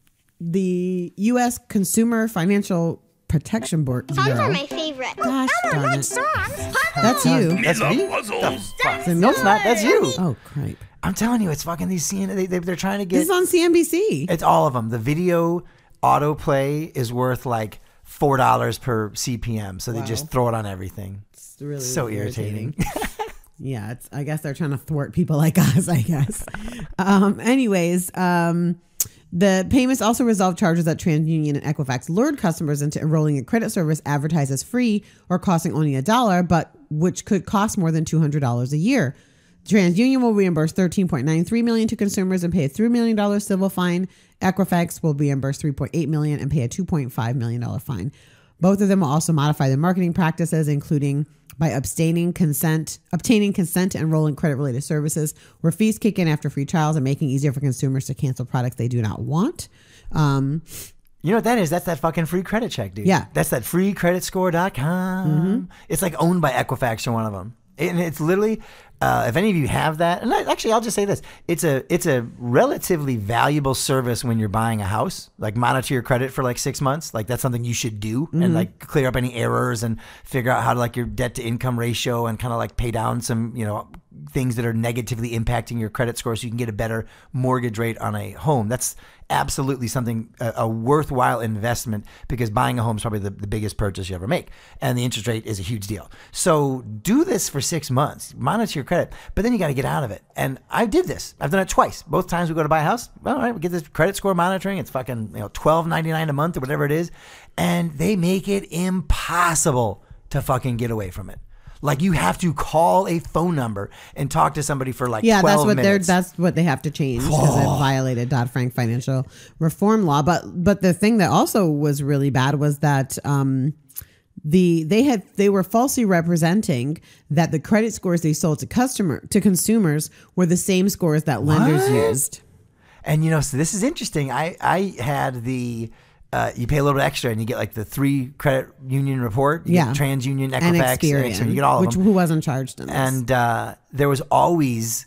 the U S Consumer Financial Protection Board. Songs Bureau- are my favorite. Gosh I darn like it. songs. That's you. That's me? The fuck? No, it's not. That's you. Oh, cripe. I'm telling you, it's fucking these C N N. They, they, they're trying to get. This is on C N B C. It's all of them. The video autoplay is worth like four dollars per C P M. So Wow. they just throw it on everything. It's really so irritating. Yeah, it's. I guess they're trying to thwart people like us, I guess. um, anyways, um, the payments also resolved charges that TransUnion and Equifax lured customers into enrolling in credit service advertised as free or costing only a dollar, but which could cost more than two hundred dollars a year. TransUnion will reimburse thirteen point nine three million dollars to consumers and pay a three million dollars civil fine. Equifax will reimburse three point eight million dollars and pay a two point five million dollars fine. Both of them will also modify their marketing practices, including by abstaining consent, obtaining consent to enroll in credit-related services, where fees kick in after free trials, and making it easier for consumers to cancel products they do not want. Um, You know what that is? That's that fucking free credit check, dude. Yeah. That's that free credit score dot com. Mm-hmm. It's like owned by Equifax or one of them. And it's literally, uh, if any of you have that, and I, actually I'll just say this, it's a it's a relatively valuable service when you're buying a house. Like monitor your credit for like six months. Like that's something you should do Mm-hmm. and like clear up any errors and figure out how to like your debt to income ratio and kind of like pay down some, you know, things that are negatively impacting your credit score so you can get a better mortgage rate on a home. That's absolutely something, a, a worthwhile investment, because buying a home is probably the, the biggest purchase you ever make. And the interest rate is a huge deal. So do this for six months, monitor your credit, but then you got to get out of it. And I did this. I've done it twice. Both times we go to buy a house, well, all right, we get this credit score monitoring. It's fucking, you know, twelve ninety-nine a month or whatever it is. And they make it impossible to fucking get away from it. Like you have to call a phone number and talk to somebody for like yeah, twelve that's what minutes. they're that's what they have to change because it violated Dodd-Frank financial reform law. But but the thing that also was really bad was that um, the they had they were falsely representing that the credit scores they sold to customer to consumers were the same scores that lenders What? used. And you know, so this is interesting. I I had the. Uh, you pay a little bit extra and you get like the three credit union report. You Yeah. get TransUnion, And Equifax, Experian, Experian. You get all of which them. who wasn't charged in this. And uh, there was always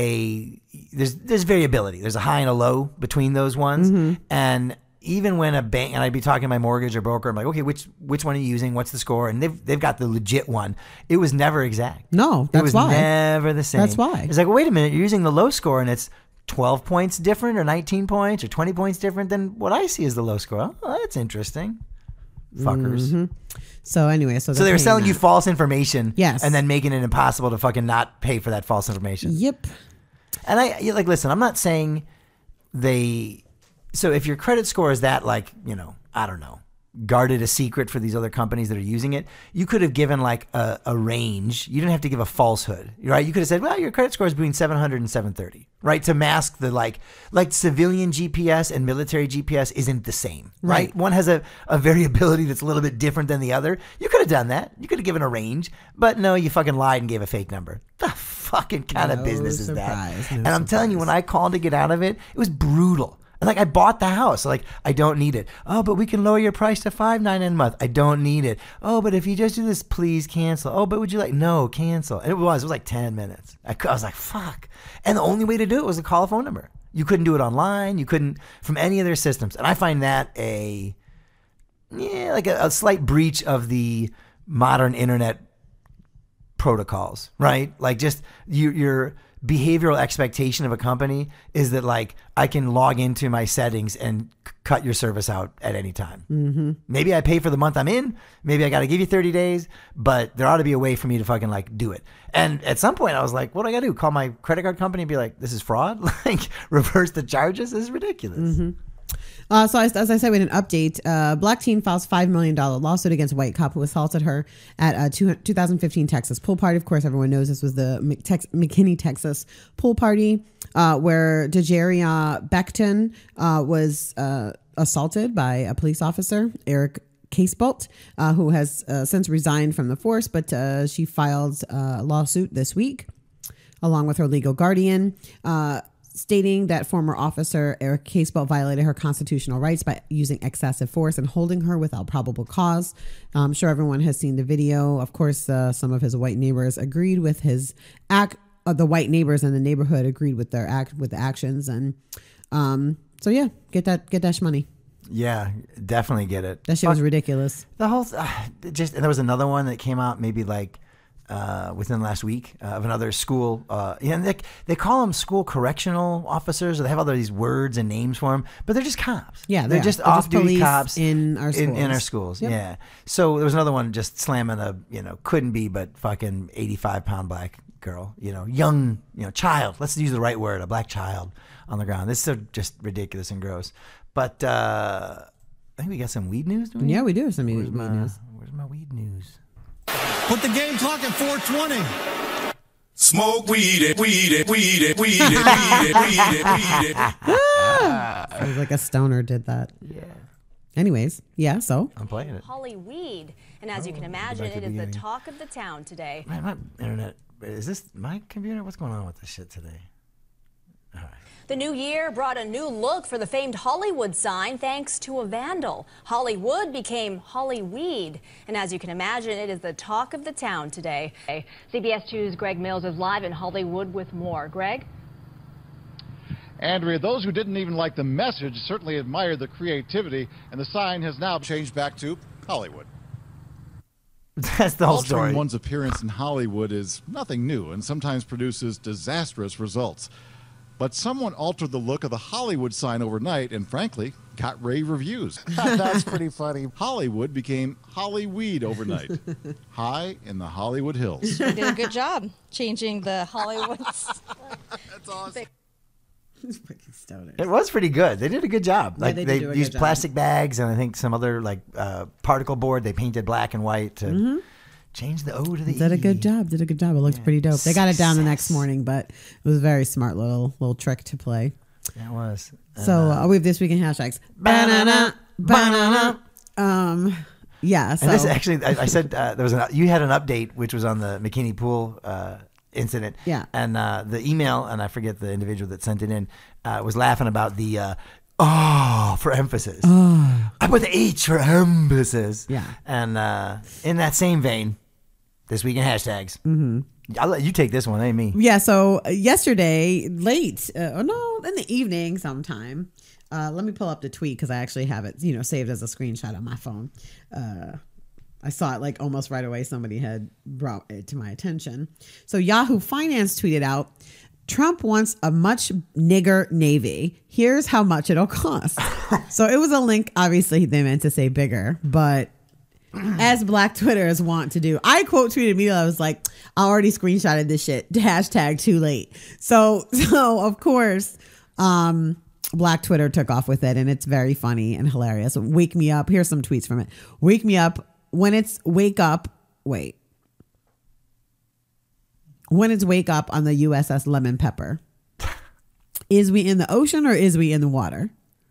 a there's there's variability. There's a high and a low between those ones. Mm-hmm. And even when a bank, and I'd be talking to my mortgage or broker, I'm like, okay, which which one are you using? What's the score? And they've they've got the legit one. It was never exact. No, it that's was why. never the same. That's why. It's like, well, wait a minute, you're using the low score and it's twelve points different or nineteen points or twenty points different than what I see as the low score. Oh, that's interesting. fuckers. Mm-hmm. So anyway, so, So they were selling you false information. Yes. And then making it impossible to fucking not pay for that false information. Yep. And I you're like, listen, I'm not saying they. So if your credit score is that, like, you know, I don't know, guarded a secret for these other companies that are using it, you could have given like a, a range. You didn't have to give a falsehood, right? You could have said, well, your credit score is between seven hundred and seven thirty, right? To mask the like, like civilian G P S and military G P S isn't the same, right? Right. One has a, a variability that's a little bit different than the other. You could have done that. You could have given a range, but no, you fucking lied and gave a fake number. The fucking kind of No business is surprise, that? no And I'm telling you, when I called to get out of it, it was brutal. And like, I bought the house. Like, I don't need it. Oh, but we can lower your price to five ninety nine a month. I don't need it. Oh, but if you just do this, please cancel. Oh, but would you like, no, cancel. And it was, it was like ten minutes. I, I was like, fuck. And the only way to do it was to call a phone number. You couldn't do it online. You couldn't from any of their systems. And I find that a, yeah, like a, a slight breach of the modern internet protocols, right? Like just you, your behavioral expectation of a company is that like I can log into my settings and c- cut your service out at any time. Mm-hmm. Maybe I pay for the month I'm in. Maybe I got to give you thirty days, but there ought to be a way for me to fucking like do it. And at some point I was like, what do I got to do? Call my credit card company and be like, this is fraud? Like reverse the charges? This is ridiculous. Mm-hmm. Uh, so as, as I said, with an update, uh, black teen files five million dollars lawsuit against white cop who assaulted her at a two, twenty fifteen Texas pool party. Of course, everyone knows this was the Mc- Tex- McKinney, Texas pool party uh, where Dejaria Beckton uh, was uh, assaulted by a police officer, Eric Casebolt, uh, who has uh, since resigned from the force, but uh, she filed a lawsuit this week along with her legal guardian. Uh, stating that former officer Eric Casebolt violated her constitutional rights by using excessive force and holding her without probable cause. I'm sure everyone has seen the video. Of course, uh, some of his white neighbors agreed with his act. Uh, the white neighbors in the neighborhood agreed with their act with the actions, and um, so yeah, get that get that money. Yeah, definitely get it. That shit was ridiculous. The whole uh, just and there was another one that came out maybe like uh, within the last week uh, of another school. Uh, yeah, and they they call them school correctional officers, or they have all these words and names for them, but they're just cops. Yeah, they're they just are. They're just off-duty police cops in our In, in our schools. schools, Yep. yeah. So there was another one just slamming a you know couldn't be but fucking eighty-five pound black girl, you know, young, you know, child. Let's use the right word, a black child on the ground. This is so just ridiculous and gross. But uh, I think we got some weed news. Do we? Yeah, we do have some weed, Where's weed my, news. Where's my weed news? Put the game clock at four twenty. Smoke weed it, weed it, weed it, weed it, weed it, weed it, weed it. Ah! Sounds like a stoner did that. Yeah. Anyways, yeah, so. I'm playing it. Holly Weed. And as you can Oh, imagine, back to it the is the beginning. talk of the town today. Man, my internet. Is this my computer? What's going on with this shit today? The new year brought a new look for the famed Hollywood sign thanks to a vandal. Hollywood became Hollyweed. And as you can imagine, it is the talk of the town today. C B S two's Greg Mills is live in Hollywood with more. Greg? Andrea, those who didn't even like the message certainly admired the creativity, and the sign has now changed back to Hollywood. That's the whole Altering story. one's appearance in Hollywood is nothing new and sometimes produces disastrous results. But someone altered the look of the Hollywood sign overnight and, frankly, got rave reviews. That's pretty funny. Hollywood became Hollyweed overnight. High in the Hollywood Hills. They did a good job changing the Hollywood. That's awesome. It was pretty good. They did a good job. Yeah, Like they they, did do a good used job. plastic bags and I think some other like uh, particle board. They painted black and white to Mhm. change the O to the E. Did a good job. Did a good job. It looks pretty dope. They got it down the next morning, but it was a very smart little little trick to play. It was. So uh, we have this week in hashtags. Banana, banana. Um, yeah. So And this actually, I, I said uh, there was an you had an update which was on the McKinney Pool uh, incident. Yeah. And uh, the email, and I forget the individual that sent it in, uh, was laughing about the uh, oh for emphasis. Oh. I put the H for emphasis. Yeah. And uh, in that same vein, this week in hashtags. Mm-hmm. I'll let you take this one, ain't me. Yeah, so uh, yesterday, late, uh, or no, in the evening sometime, uh, let me pull up the tweet because I actually have it, you know, saved as a screenshot on my phone. Uh, I saw it like almost right away. Somebody had brought it to my attention. So Yahoo Finance tweeted out, Trump wants a much nigger Navy. Here's how much it'll cost. So it was a link. Obviously, they meant to say bigger, but as Black Twitters want to do. I quote tweeted me. I was like, I already screenshotted this shit. Hashtag too late. So, so of course, um, Black Twitter took off with it, and it's very funny and hilarious. Wake me up. Here's some tweets from it. Wake me up when it's wake up. Wait. When it's wake up on the U S S Lemon Pepper. Is we in the ocean or is we in the water?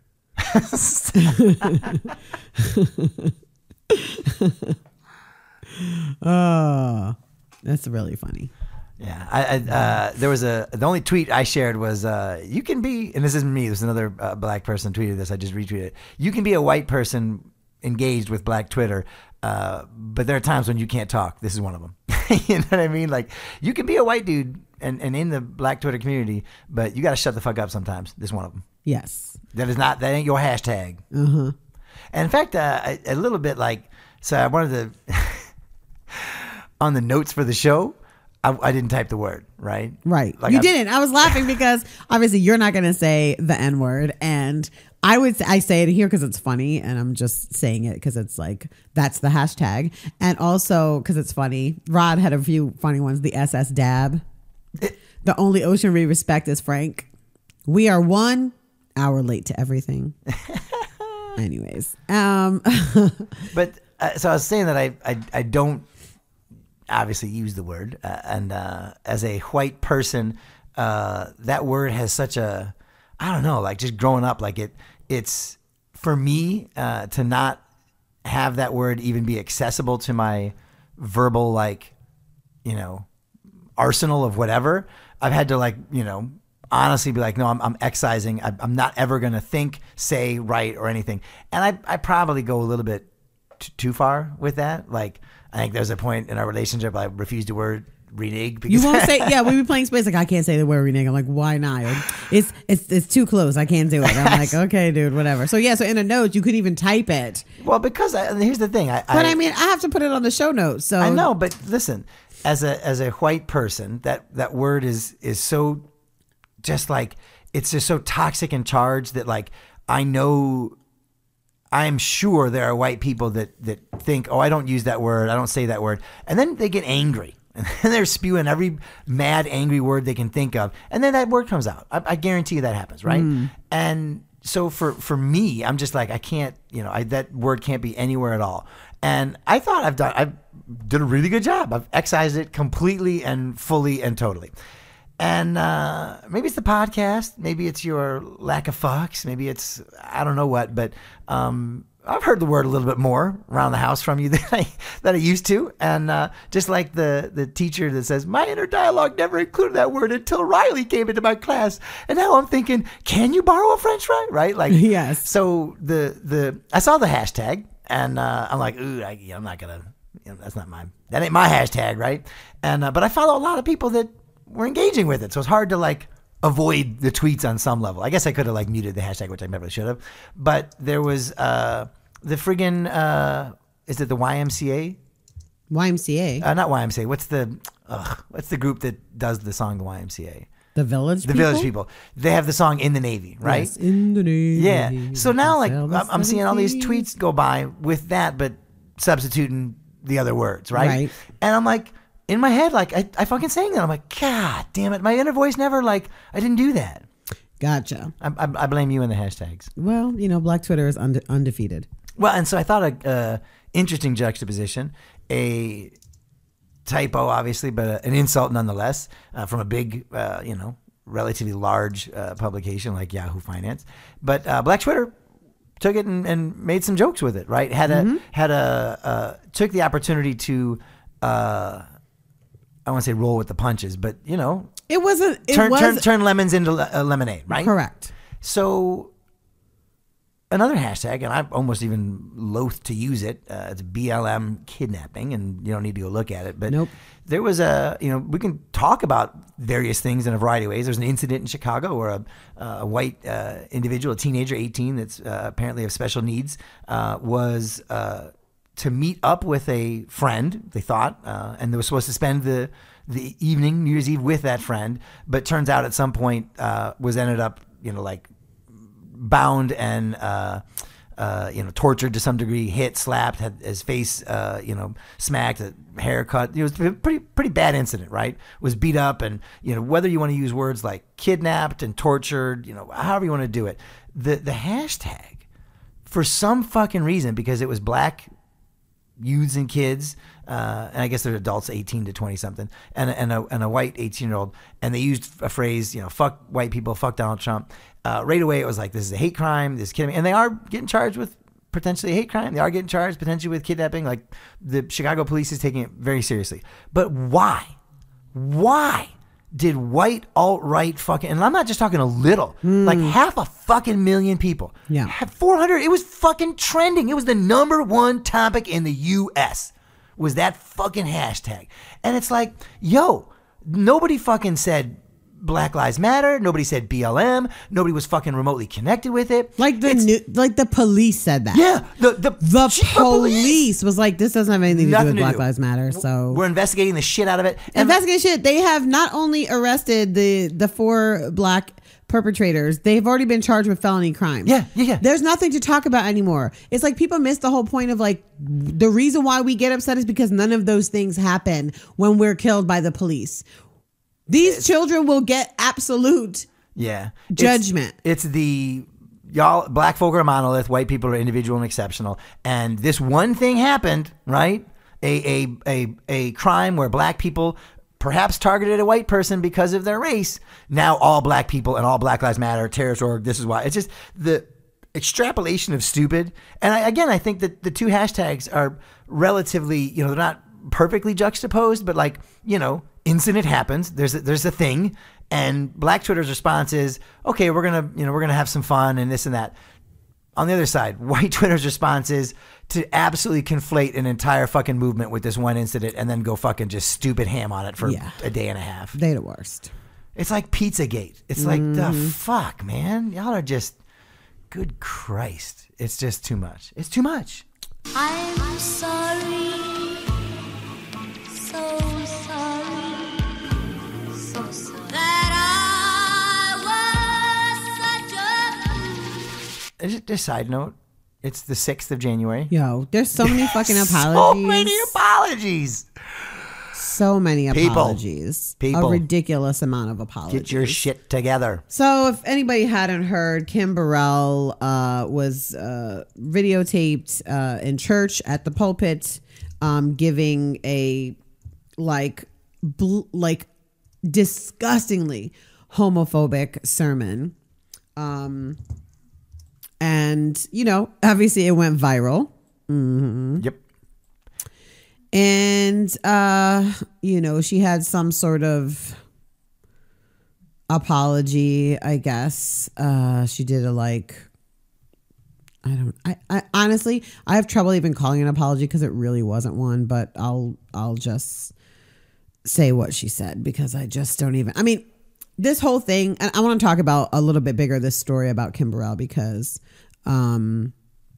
Oh, that's really funny. Yeah, I, I uh, there was a the only tweet I shared was uh, you can be, and this isn't me. This is another uh, black person tweeted this. I just retweeted it. You can be a white person engaged with Black Twitter, uh, but there are times when you can't talk. This is one of them. You know what I mean? Like, you can be a white dude and, and in the Black Twitter community, but you got to shut the fuck up sometimes. This is one of them. Yes. That is not, that ain't your hashtag. Uh-huh. And in fact, uh, a, a little bit like, so I wanted to, on the notes for the show, I, I didn't type the word, right? Right. Like you I, didn't. I was laughing because obviously you're not going to say the N word. And I would, I say it here because it's funny, and I'm just saying it because it's like, that's the hashtag. And also because it's funny. Rod had a few funny ones. The S S dab. The only ocean we respect is Frank. We are one hour late to everything. Anyways. Um, but uh, so I was saying that I, I, I don't obviously use the word. Uh, and uh, as a white person, uh, that word has such a, I don't know, like just growing up, like it, it's for me uh, to not have that word even be accessible to my verbal, like, you know, arsenal of whatever. I've had to, like, you know, honestly be like, no, I'm, I'm excising. I, I'm not ever going to think, say, write, or anything. And I, I probably go a little bit t- too far with that. Like, I think there's a point in our relationship I refused the word renege. Because you won't say, yeah, we were playing space. Like, I can't say the word renege. I'm like, why not? It's it's it's too close. I can't do it. I'm like, okay, dude, whatever. So yeah, so in a note, you could even type it. Well, because I, here's the thing. I, but I, I mean, I have to put it on the show notes. So I know, but listen, as a as a white person, that that word is is so just like, it's just so toxic and charged that, like, I know, I'm sure there are white people that that think, oh, I don't use that word, I don't say that word, and then they get angry and they're spewing every mad, angry word they can think of, and then that word comes out. I, I guarantee you that happens, right? Mm. And so for for me, I'm just like, I can't, you know, I, that word can't be anywhere at all. And I thought I've done, I did a really good job. I've excised it completely and fully and totally. And uh, maybe it's the podcast, maybe it's your lack of fucks, maybe it's, I don't know what, but um, I've heard the word a little bit more around the house from you than I, than I used to. And uh, just like the, the teacher that says, my inner dialogue never included that word until Riley came into my class. And now I'm thinking, can you borrow a French fry? Right? Like, yes. So the, the, I saw the hashtag and uh, I'm like, ooh, I, I'm not going to, you know, that's not my, that ain't my hashtag. Right. And, uh, but I follow a lot of people that we're engaging with it, so it's hard to like avoid the tweets on some level. I guess I could have like muted the hashtag, which I never should have. But there was uh, the friggin' uh, is it the Y M C A? Y M C A? Uh, not Y M C A. What's the ugh, what's the group that does the song the Y M C A? The Village. The people? Village People. They have the song "In the Navy," right? Yes, in the Navy. Yeah. So now, like, I'm, I'm seeing all these tweets go by with that, but substituting the other words, right? Right. And I'm like, in my head, like, I, I fucking saying that. I'm like, God damn it. My inner voice never, like, I didn't do that. Gotcha. I, I, I blame you and the hashtags. Well, you know, Black Twitter is unde- undefeated. Well, and so I thought a uh, interesting juxtaposition, a typo, obviously, but a, an insult nonetheless, uh, from a big, uh, you know, relatively large uh, publication like Yahoo Finance. But uh, Black Twitter took it and, and made some jokes with it, right? Had a, mm-hmm. had a, uh, took the opportunity to, uh, I want to say roll with the punches, but, you know, it wasn't it turn, was, turn turn lemons into le- uh, lemonade, right? Correct. So another hashtag, and I'm almost even loath to use it. Uh, it's B L M kidnapping, and you don't need to go look at it. But nope. There was a, you know, we can talk about various things in a variety of ways. There's an incident in Chicago where a, a white uh, individual, a teenager, eighteen, that's uh, apparently of special needs, uh, was uh, to meet up with a friend, they thought, uh, and they were supposed to spend the the evening, New Year's Eve, with that friend. But turns out at some point uh, was ended up, you know, like bound and uh, uh, you know, tortured to some degree, hit, slapped, had his face, uh, you know, smacked, a haircut. It was a pretty, pretty bad incident, right? Was beat up, and you know, whether you want to use words like kidnapped and tortured, you know, however you want to do it, the the hashtag, for some fucking reason, because it was black youths and kids, uh, and I guess they're adults, eighteen to twenty something, and and a and a white eighteen year old, and they used a phrase, you know, fuck white people, fuck Donald Trump. Uh, right away, it was like, this is a hate crime. This is kidding me, and they are getting charged with potentially a hate crime. They are getting charged potentially with kidnapping. Like the Chicago police is taking it very seriously. But why? Why did white alt-right fucking, and I'm not just talking a little, mm. like half a fucking million people. Yeah. Had four hundred, it was fucking trending. It was the number one topic in the U S was that fucking hashtag. And it's like, yo, nobody fucking said Black Lives Matter. Nobody said B L M. Nobody was fucking remotely connected with it. Like the new, like the police said that. Yeah, the the, the police was like, this doesn't have anything to Nothing do with to Black do. Lives Matter. So we're investigating the shit out of it. And investigating shit. They have not only arrested the the four black perpetrators, they've already been charged with felony crimes. Yeah, yeah, yeah. There's nothing to talk about anymore. It's like people miss the whole point of like, the reason why we get upset is because none of those things happen when we're killed by the police. These it's, children will get absolute yeah judgment. It's, it's the y'all black folk are a monolith, white people are individual and exceptional. And this one thing happened, right? A a a a crime where black people perhaps targeted a white person because of their race. Now all black people and all Black Lives Matter, terrorist org, this is why. It's just the extrapolation of stupid. And I, again, I think that the two hashtags are relatively, you know, they're not perfectly juxtaposed, but like, you know, incident happens. There's a, there's a thing, and Black Twitter's response is, okay, we're gonna you know we're gonna have some fun and this and that. On the other side, white Twitter's response is to absolutely conflate an entire fucking movement with this one incident and then go fucking just stupid ham on it for yeah. a day and a half. They the worst. It's like Pizzagate. It's like mm-hmm. the fuck, man. Y'all are just, good Christ. It's just too much. It's too much. I'm sorry. So sorry, so sorry that I was such a... Just a side note, it's the sixth of January. Yo, there's so many fucking apologies. So many apologies. So many People. apologies. People. A ridiculous amount of apologies. Get your shit together. So if anybody hadn't heard, Kim Burrell uh, was uh, videotaped uh, in church at the pulpit um, giving a like bl- like disgustingly homophobic sermon, um and you know obviously it went viral. Mm-hmm. Yep. And uh you know she had some sort of apology, I guess. Uh she did a like I don't I, I honestly I have trouble even calling an apology because it really wasn't one, but I'll I'll just say what she said because I just don't even I mean this whole thing, and I want to talk about a little bit bigger this story about Kim Burrell because um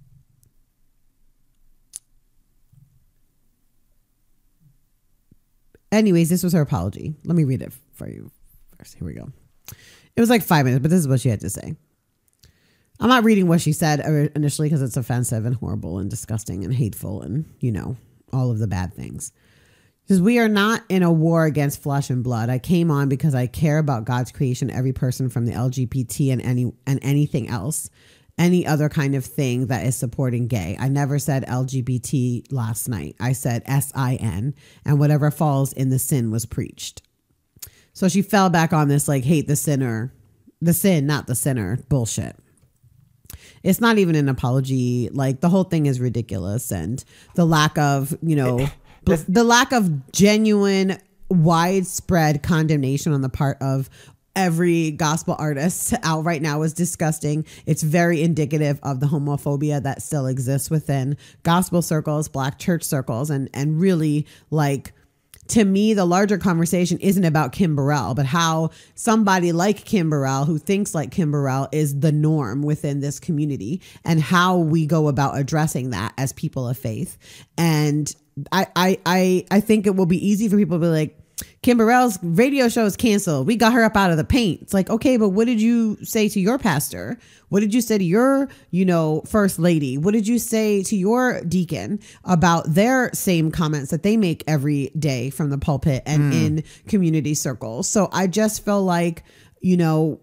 anyways, this was her apology. Let me read it for you first. Here we go. It was like five minutes, but this is what she had to say. I'm not reading what she said initially because it's offensive and horrible and disgusting and hateful and, you know, all of the bad things. Because we are not in a war against flesh and blood. I came on because I care about God's creation, every person from the L G B T and any and anything else, any other kind of thing that is supporting gay. I never said L G B T last night. I said S I N, and whatever falls in the sin was preached. So she fell back on this like hate the sinner, the sin, not the sinner bullshit. It's not even an apology. Like the whole thing is ridiculous, and the lack of, you know, the lack of genuine, widespread condemnation on the part of every gospel artist out right now is disgusting. It's very indicative of the homophobia that still exists within gospel circles, black church circles, and and really like. To me, the larger conversation isn't about Kim Burrell, but how somebody like Kim Burrell, who thinks like Kim Burrell, is the norm within this community, and how we go about addressing that as people of faith. And I, I, I, I think it will be easy for people to be like, Kim Burrell's radio show is canceled. We got her up out of the paint. It's like, okay, but what did you say to your pastor? What did you say to your, you know, first lady? What did you say to your deacon about their same comments that they make every day from the pulpit and mm. in community circles? So I just feel like, you know,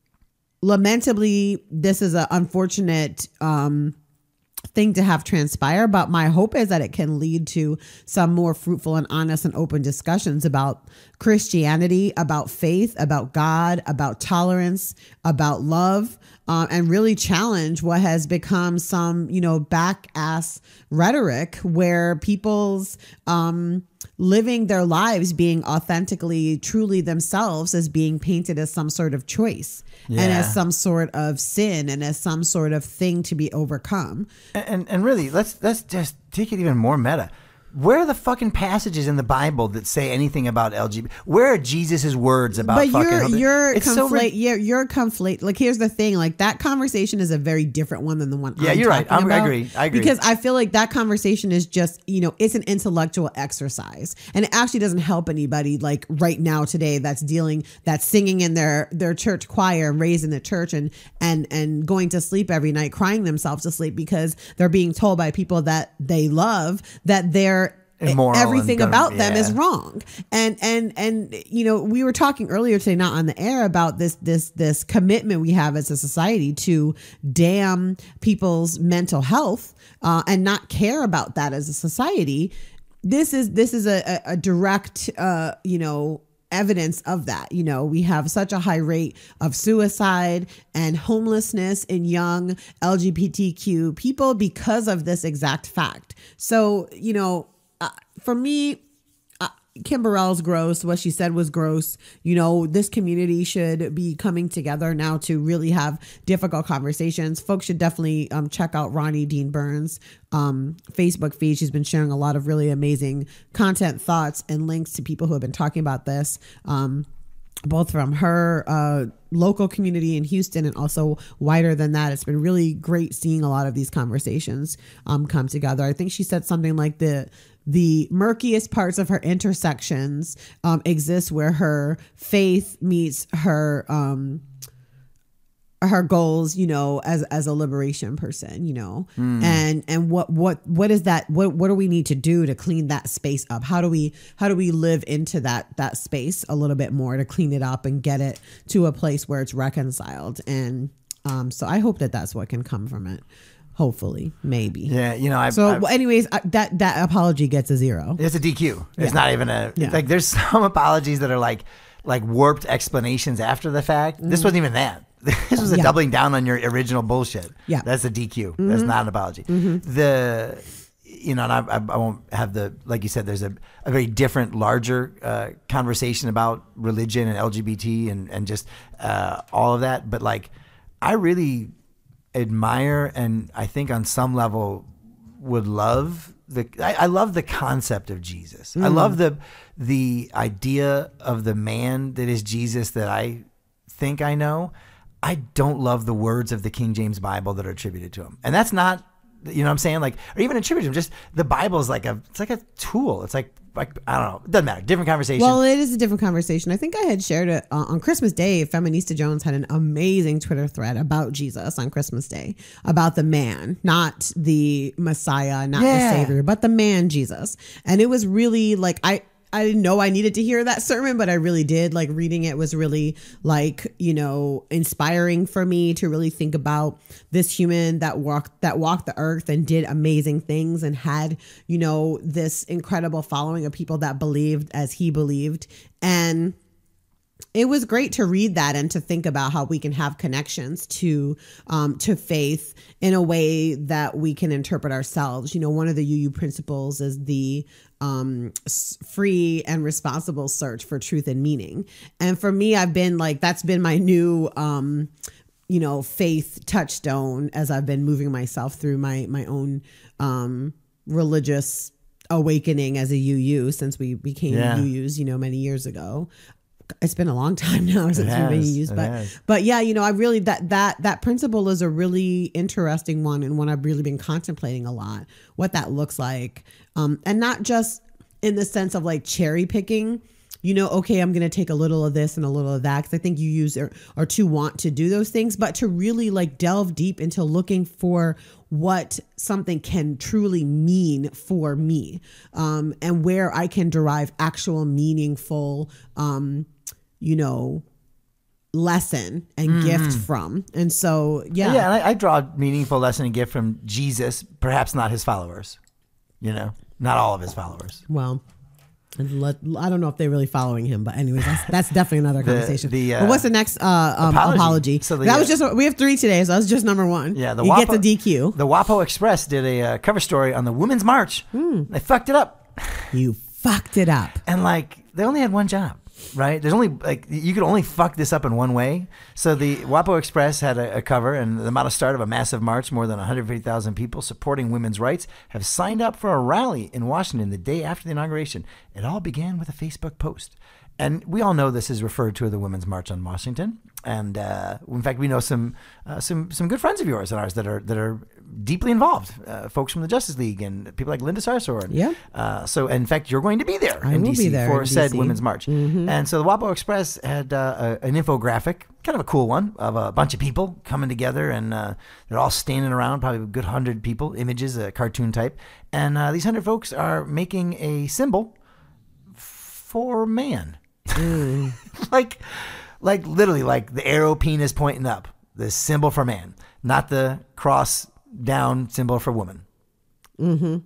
lamentably, this is an unfortunate um, thing to have transpire, but my hope is that it can lead to some more fruitful and honest and open discussions about Christianity, about faith, about God, about tolerance, about love, uh, and really challenge what has become some, you know, back ass rhetoric where people's um, living their lives being authentically, truly themselves is being painted as some sort of choice. Yeah. And as some sort of sin and as some sort of thing to be overcome. And, and and really, let's let's just take it even more meta. Where are the fucking passages in the Bible that say anything about L G B T? Where are Jesus's words about but fucking? You're, you're it's conflate. so ri- you're, you're conflate. Like, here's the thing. Like, that conversation is a very different one than the one. Yeah, I'm you're right. I'm, about. I agree. I agree. Because I feel like that conversation is just, you know, it's an intellectual exercise, and it actually doesn't help anybody. Like right now, today, that's dealing, that's singing in their their church choir and raised in the church and and and going to sleep every night, crying themselves to sleep because they're being told by people that they love that they're. Immoral everything and about yeah. them is wrong. And and and you know, we were talking earlier today, not on the air, about this this this commitment we have as a society to damn people's mental health uh, and not care about that as a society. This is this is a, a direct uh, you know, evidence of that. You know, we have such a high rate of suicide and homelessness in young L G B T Q people because of this exact fact. So, you know, Uh, for me, uh, Kim Burrell's gross. What she said was gross. You know, this community should be coming together now to really have difficult conversations. Folks should definitely um, check out Ronnie Dean Burns' um, Facebook feed. She's been sharing a lot of really amazing content, thoughts, and links to people who have been talking about this. Um, both from her uh, local community in Houston and also wider than that. It's been really great seeing a lot of these conversations um, come together. I think she said something like the the murkiest parts of her intersections um, exist where her faith meets her um, her goals, you know, as as a liberation person, you know, mm. and and what what what is that? What what do we need to do to clean that space up? How do we how do we live into that that space a little bit more to clean it up and get it to a place where it's reconciled? And um, so I hope that that's what can come from it. Hopefully, maybe. Yeah, you know. I've, so, I've, anyways, uh, that that apology gets a zero. It's a D Q. It's yeah. not even a. Yeah. Like, there's some apologies that are like like warped explanations after the fact. Mm-hmm. This wasn't even that. This was a yeah. doubling down on your original bullshit. Yeah, that's a D Q. Mm-hmm. That's not an apology. Mm-hmm. The, you know, and I, I, I won't have the, like you said, there's a, a very different, larger uh, conversation about religion and L G B T and and just uh, all of that. But like, I really admire and I think on some level would love the I, I love the concept of Jesus. Mm. I love the the idea of the man that is Jesus that I think I know. I don't love the words of the King James Bible that are attributed to him. And that's not, you know what I'm saying? Like, or even attributed to him. Just the Bible is like a, it's like a tool. It's like, like, I don't know. It doesn't matter. Different conversation. Well, it is a different conversation. I think I had shared it uh, on Christmas Day. Feminista Jones had an amazing Twitter thread about Jesus on Christmas Day, about the man, not the Messiah, not Yeah. the Savior, but the man Jesus. And it was really like, I, I didn't know I needed to hear that sermon, but I really did. Like, reading it was really like, you know, inspiring for me to really think about this human that walked that walked the earth and did amazing things and had, you know, this incredible following of people that believed as he believed. And it was great to read that and to think about how we can have connections to um, to faith in a way that we can interpret ourselves. You know, one of the U U principles is the um, free and responsible search for truth and meaning. And for me, I've been like, that's been my new, um, you know, faith touchstone as I've been moving myself through my my own um, religious awakening as a U U since we became Yeah. U Us, you know, many years ago. It's been a long time now since has, we've been used, it but has. but yeah, you know, I really that that that principle is a really interesting one and one I've really been contemplating a lot. What that looks like, um, and not just in the sense of like cherry picking, you know, okay, I'm going to take a little of this and a little of that, because I think you use or, or to want to do those things, but to really like delve deep into looking for what something can truly mean for me, um, and where I can derive actual meaningful, um, you know, lesson and mm. gift from. And so, yeah. Yeah, and I, I draw a meaningful lesson and gift from Jesus, perhaps not his followers, you know, not all of his followers. Well, let, I don't know if they're really following him, but anyways, that's, that's definitely another conversation. the, the, uh, but what's the next uh, um, apology? apology? So the, that was just, we have three today, so that's just number one. Yeah, the he Wapo, gets a D Q. The WAPO Express did a uh, cover story on the Women's March. Mm. They fucked it up. You fucked it up. And like, they only had one job. Right? There's only like you could only fuck this up in one way. So the WAPO Express had a, a cover, and the model start of a massive march. More than one hundred fifty thousand people supporting women's rights have signed up for a rally in Washington the day after the inauguration. It all began with a Facebook post. And we all know this is referred to as the Women's March on Washington. And uh, in fact, we know some uh, some some good friends of yours and ours that are that are deeply involved. Uh, folks from the Justice League and people like Linda Sarsour. Yeah. Uh, so, in fact, you're going to be there I in will D C be there for in said D C. Women's March. Mm-hmm. And so the WAPO Express had uh, a, an infographic, kind of a cool one, of a bunch of people coming together, and uh, they're all standing around, probably a good hundred people, images, a cartoon type. And uh, these hundred folks are making a symbol for man. Mm. like, like literally, like the arrow penis pointing up, the symbol for man, not the cross down symbol for woman. Mm-hmm.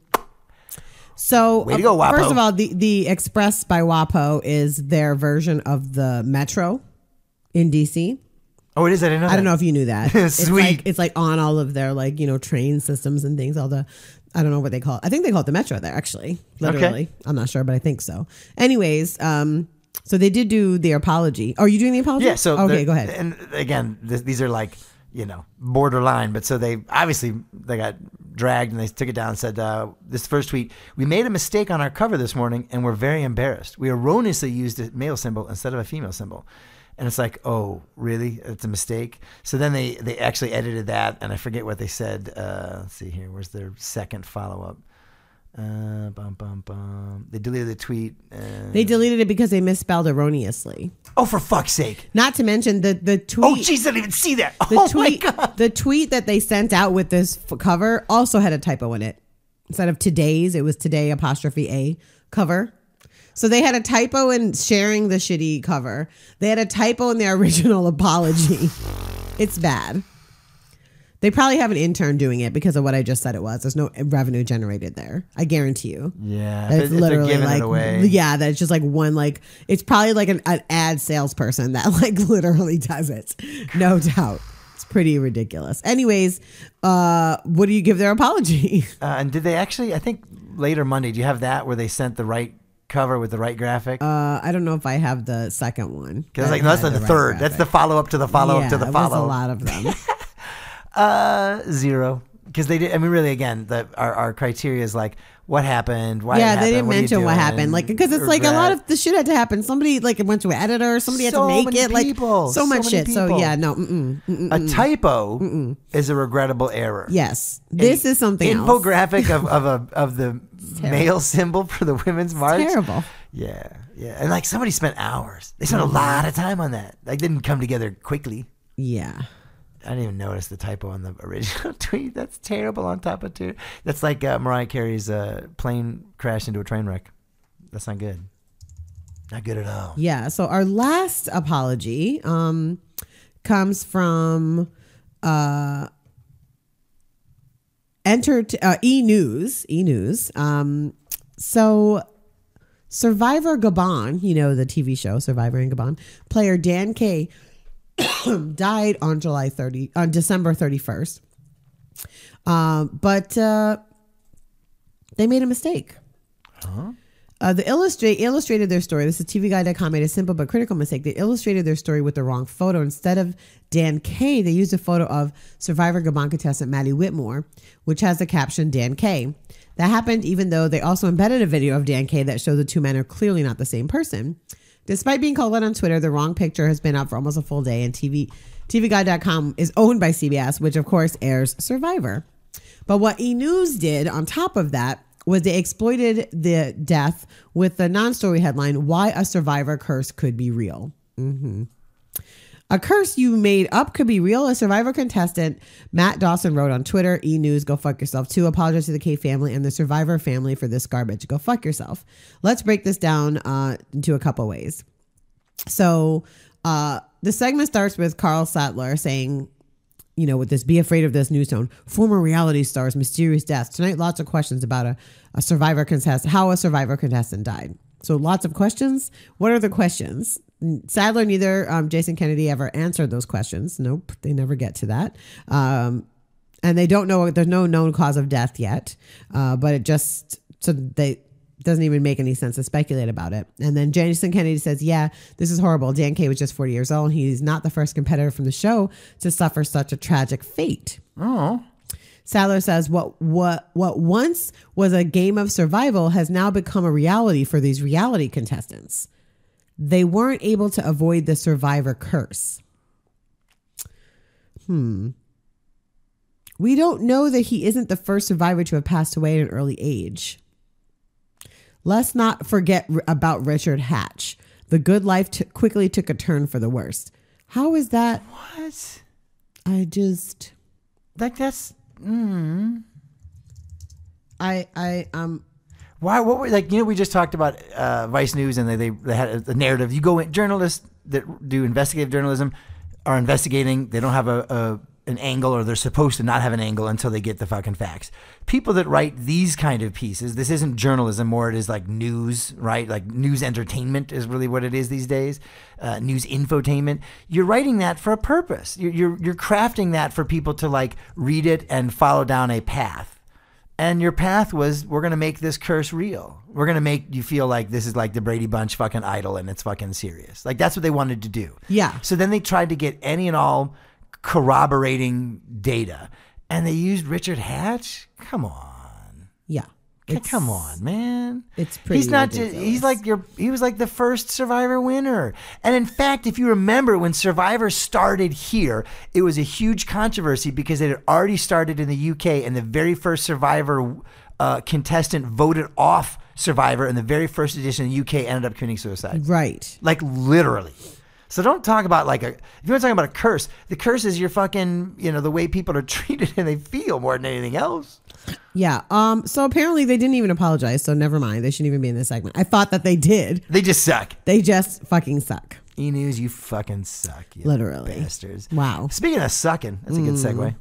So, Way to go, WAPO. First of all, the, the Express by WAPO is their version of the Metro in D C. Oh, it is? I didn't know that. I don't know if you knew that. It's Sweet. like, it's like on all of their like, you know, train systems and things, all the, I don't know what they call it. I think they call it the Metro there, actually. Literally. Okay. I'm not sure, but I think so. Anyways, um, so they did do the apology. Are you doing the apology? Yeah. So okay, the- go ahead. And again, th- these are like, you know, borderline, but so they obviously they got dragged and they took it down and said, uh, this first tweet, we made a mistake on our cover this morning and we're very embarrassed. We erroneously used a male symbol instead of a female symbol. And it's like, oh, really? It's a mistake. So then they, they actually edited that, and I forget what they said. Uh, let's see here. Where's their second follow-up? Uh, bum, bum, bum. They deleted the tweet. Uh, They deleted it because they misspelled erroneously. Oh, for fuck's sake. Not to mention the, the tweet. Oh, jeez, I didn't even see that. The Oh, tweet, my God. The tweet that they sent out with this f- cover also had a typo in it. Instead of today's, it was today apostrophe A cover. So they had a typo in sharing the shitty cover. They had a typo in their original apology. It's bad. They probably have an intern doing it because of what I just said it was. There's no revenue generated there. I guarantee you. Yeah, That if it's it- if they're literally giving it like, away. yeah, that's just like one, like, it's probably like an, an ad salesperson that like literally does it. No doubt. It's pretty ridiculous. Anyways, uh, what do you give their apology? Uh, and did they actually, I think later Monday, do you have that where they sent the right cover with the right graphic? Uh, I don't know if I have the second one. Because like, no, that's That the had third. right That's the graphic. follow-up to the follow-up to Yeah, the there's follow. a lot of them. Uh, zero. Because they did. I mean, really, again, the our, our criteria is like, what happened? Why? Yeah, it they didn't happened, what are you mention what doing? happened. Like, because it's like a lot of the shit had to happen. Somebody like went to an editor. Somebody had So to make many it. Like people, so so much many shit. So people. yeah, no. Mm-mm, mm-mm, A mm-mm. typo Mm-mm. is a regrettable error. Yes, this is something else. Infographic of of a of the male symbol for the women's march. terrible. Yeah, yeah, and like somebody spent hours. They spent Mhm. a lot of time on that. Like, didn't come together quickly. Yeah. I didn't even notice the typo on the original tweet. That's terrible on top of two. That's like uh, Mariah Carey's uh, plane crashed into a train wreck. That's not good. Not good at all. Yeah. So our last apology um, comes from uh, Enter uh, E News. E News. Um, so Survivor Gabon, you know the T V show Survivor in Gabon, player Dan Kay died on July thirtieth, on December thirty-first. Um, but uh, they made a mistake. Huh? Uh, the illustrate illustrated their story. This is T V Guide dot com made a simple but critical mistake. They illustrated their story with the wrong photo. Instead of Dan Kay, they used a photo of Survivor Gabon contestant Maddie Whitmore, which has the caption Dan Kay. That happened even though they also embedded a video of Dan Kay that shows the two men are clearly not the same person. Despite being called out on Twitter, the wrong picture has been up for almost a full day, and T V T V Guide dot com is owned by C B S, which of course airs Survivor. But what E! News did on top of that was they exploited the death with the non-story headline, "Why a Survivor Curse Could Be Real." Mm-hmm. A curse you made up could be real. A Survivor contestant, Matt Dawson, wrote on Twitter, E! News, go fuck yourself too. Apologize to the K family and the Survivor family for this garbage. Go fuck yourself. Let's break this down uh, into a couple ways. So uh, the segment starts with Carl Sattler saying, you know, with this "be afraid of this" news tone, former reality stars, mysterious deaths. Tonight, lots of questions about a, a Survivor contestant, how a Survivor contestant died. So lots of questions. What are the questions? Sadler, neither um, Jason Kennedy ever answered those questions. Nope, they never get to that. Um, and they don't know, there's no known cause of death yet. Uh, but it just, so they, doesn't even make any sense to speculate about it. And then Jason Kennedy says, yeah, this is horrible. Dan K was just forty years old. He's not the first competitor from the show to suffer such a tragic fate. Oh. Sadler says what what what once was a game of survival has now become a reality for these reality contestants. They weren't able to avoid the Survivor curse. Hmm. We don't know that he isn't the first survivor to have passed away at an early age. Let's not forget r- about Richard Hatch. The good life t- quickly took a turn for the worst. How is that? What? I just... Like that's... Mm. I, I, um... Why? What were like? You know, we just talked about uh, Vice News, and they, they they had a narrative. You go in, journalists that do investigative journalism are investigating. They don't have a, a an angle, or they're supposed to not have an angle until they get the fucking facts. People that write these kind of pieces, this isn't journalism, more it is like news, right? Like news entertainment is really what it is these days. Uh, news infotainment. You're writing that for a purpose. You're, you're you're crafting that for people to like read it and follow down a path. And your path was, we're going to make this curse real. We're going to make you feel like this is like the Brady Bunch fucking idol and it's fucking serious. Like that's what they wanted to do. Yeah. So then they tried to get any and all corroborating data. And they used Richard Hatch? Come on. Yeah. It's, Come on, man. It's pretty He's not ridiculous. just, he's like your, he was like the first Survivor winner. And in fact, if you remember when Survivor started here, it was a huge controversy because it had already started in the U K, and the very first Survivor uh, contestant voted off Survivor in the very first edition in the U K ended up committing suicide. Right. Like literally. So don't talk about like a, if you want to talk about a curse, the curse is your fucking, you know, the way people are treated and they feel more than anything else. Yeah. Um. So apparently they didn't even apologize. So never mind. They shouldn't even be in this segment. I thought that they did. They just suck. They just fucking suck. E! News, you fucking suck. You Literally. bastards. Wow. Speaking of sucking, that's a good segue.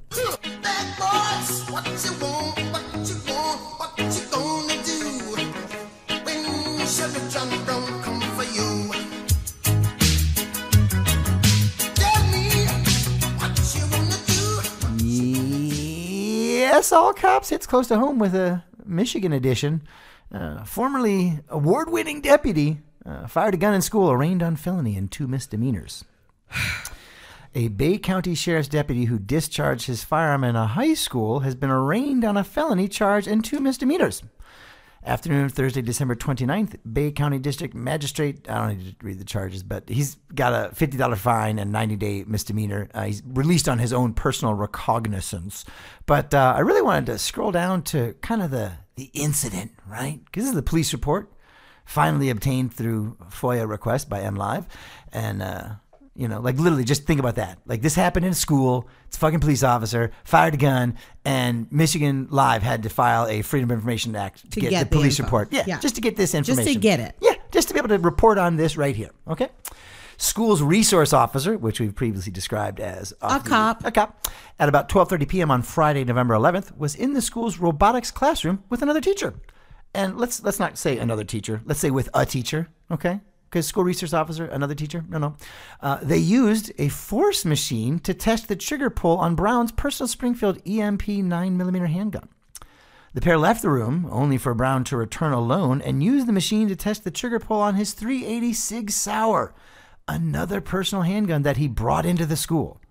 Yes, All Cops hits close to home with a Michigan edition. Uh, formerly award-winning deputy uh, fired a gun in school, arraigned on felony and two misdemeanors. A Bay County Sheriff's deputy who discharged his firearm in a high school has been arraigned on a felony charge and two misdemeanors. Afternoon of Thursday, December twenty-ninth, Bay County District Magistrate, I don't need to read the charges, but he's got a fifty dollars fine and ninety-day misdemeanor. Uh, he's released on his own personal recognizance. But uh, I really wanted to scroll down to kind of the, the incident, right? Because this is the police report, finally obtained through FOIA request by MLive. And, uh, you know, like literally just think about that. Like this happened in school. It's a fucking police officer, fired a gun, and Michigan Live had to file a Freedom of Information Act to, To get, get the the police info. report. Yeah, Yeah. just to get this information. Just to get it. Yeah, just to be able to report on this right here. Okay. School's resource officer, which we've previously described as A cop. a cop, at about twelve thirty p.m. on Friday, November eleventh, was in the school's robotics classroom with another teacher. And let's let's not say another teacher. Let's say with a teacher, okay? Because school resource officer, another teacher? No, no. Uh, they used a force machine to test the trigger pull on Brown's personal Springfield E M P nine millimeter handgun. The pair left the room, only for Brown to return alone and use the machine to test the trigger pull on his three eighty Sig Sauer, another personal handgun that he brought into the school.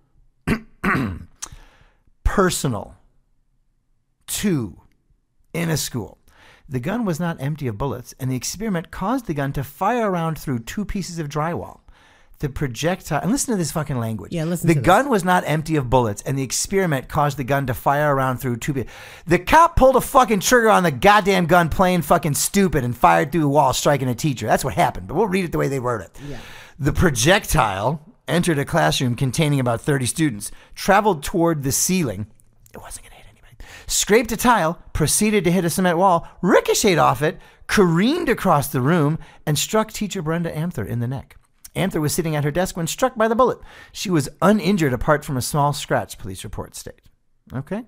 Personal. Two. In a school. The gun was not empty of bullets, and the experiment caused the gun to fire around through two pieces of drywall. The projectile, and listen to this fucking language. Yeah, listen The to this. gun was not empty of bullets, and the experiment caused the gun to fire around through two people. The cop pulled a fucking trigger on the goddamn gun playing fucking stupid and fired through a wall, striking a teacher. That's what happened, but we'll read it the way they wrote it. Yeah. The projectile entered a classroom containing about thirty students, traveled toward the ceiling. It wasn't going to hit anybody. Scraped a tile, proceeded to hit a cement wall, ricocheted off it, careened across the room, and struck teacher Brenda Amther in the neck. Amther was sitting at her desk when struck by the bullet. She was uninjured apart from a small scratch, police reports state. Okay?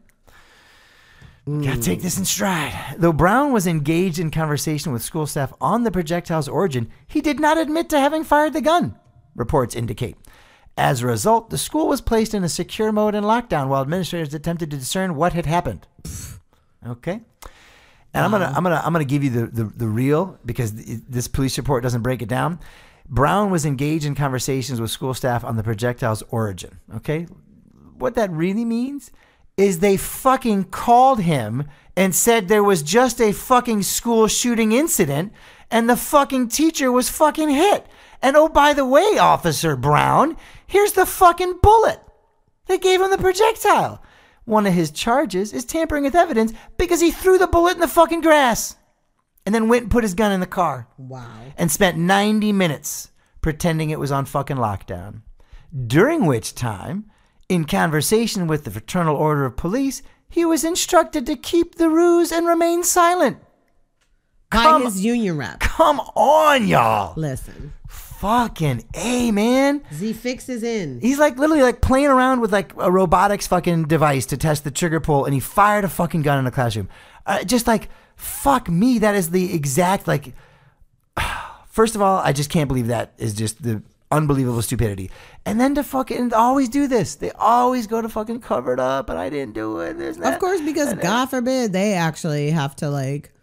Gotta take this in stride. Though Brown was engaged in conversation with school staff on the projectile's origin, he did not admit to having fired the gun, reports indicate. As a result, the school was placed in a secure mode and lockdown while administrators attempted to discern what had happened. Okay? And I'm gonna I'm gonna I'm gonna give you the, the, the real, because this police report doesn't break it down. Brown was engaged in conversations with school staff on the projectile's origin. Okay? What that really means is they fucking called him and said there was just a fucking school shooting incident and the fucking teacher was fucking hit. And oh, by the way, Officer Brown, here's the fucking bullet. They gave him the projectile. One of his charges is tampering with evidence because he threw the bullet in the fucking grass and then went and put his gun in the car. Wow. And spent ninety minutes pretending it was on fucking lockdown. During which time, in conversation with the Fraternal Order of Police, he was instructed to keep the ruse and remain silent. By Come- his union rep. Come on, y'all. Listen. Fucking A, man. Z Fix is in. He's like literally like playing around with like a robotics fucking device to test the trigger pull, and he fired a fucking gun in the classroom. Uh, just like, fuck me. That is the exact, like, first of all, I just can't believe that is just the unbelievable stupidity. And then to fucking always do this. They always go to fucking cover it up, and I didn't do it. There's Of course, because God forbid they actually have to like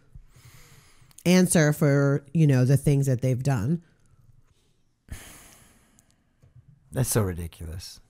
answer for, you know, the things that they've done. That's so ridiculous.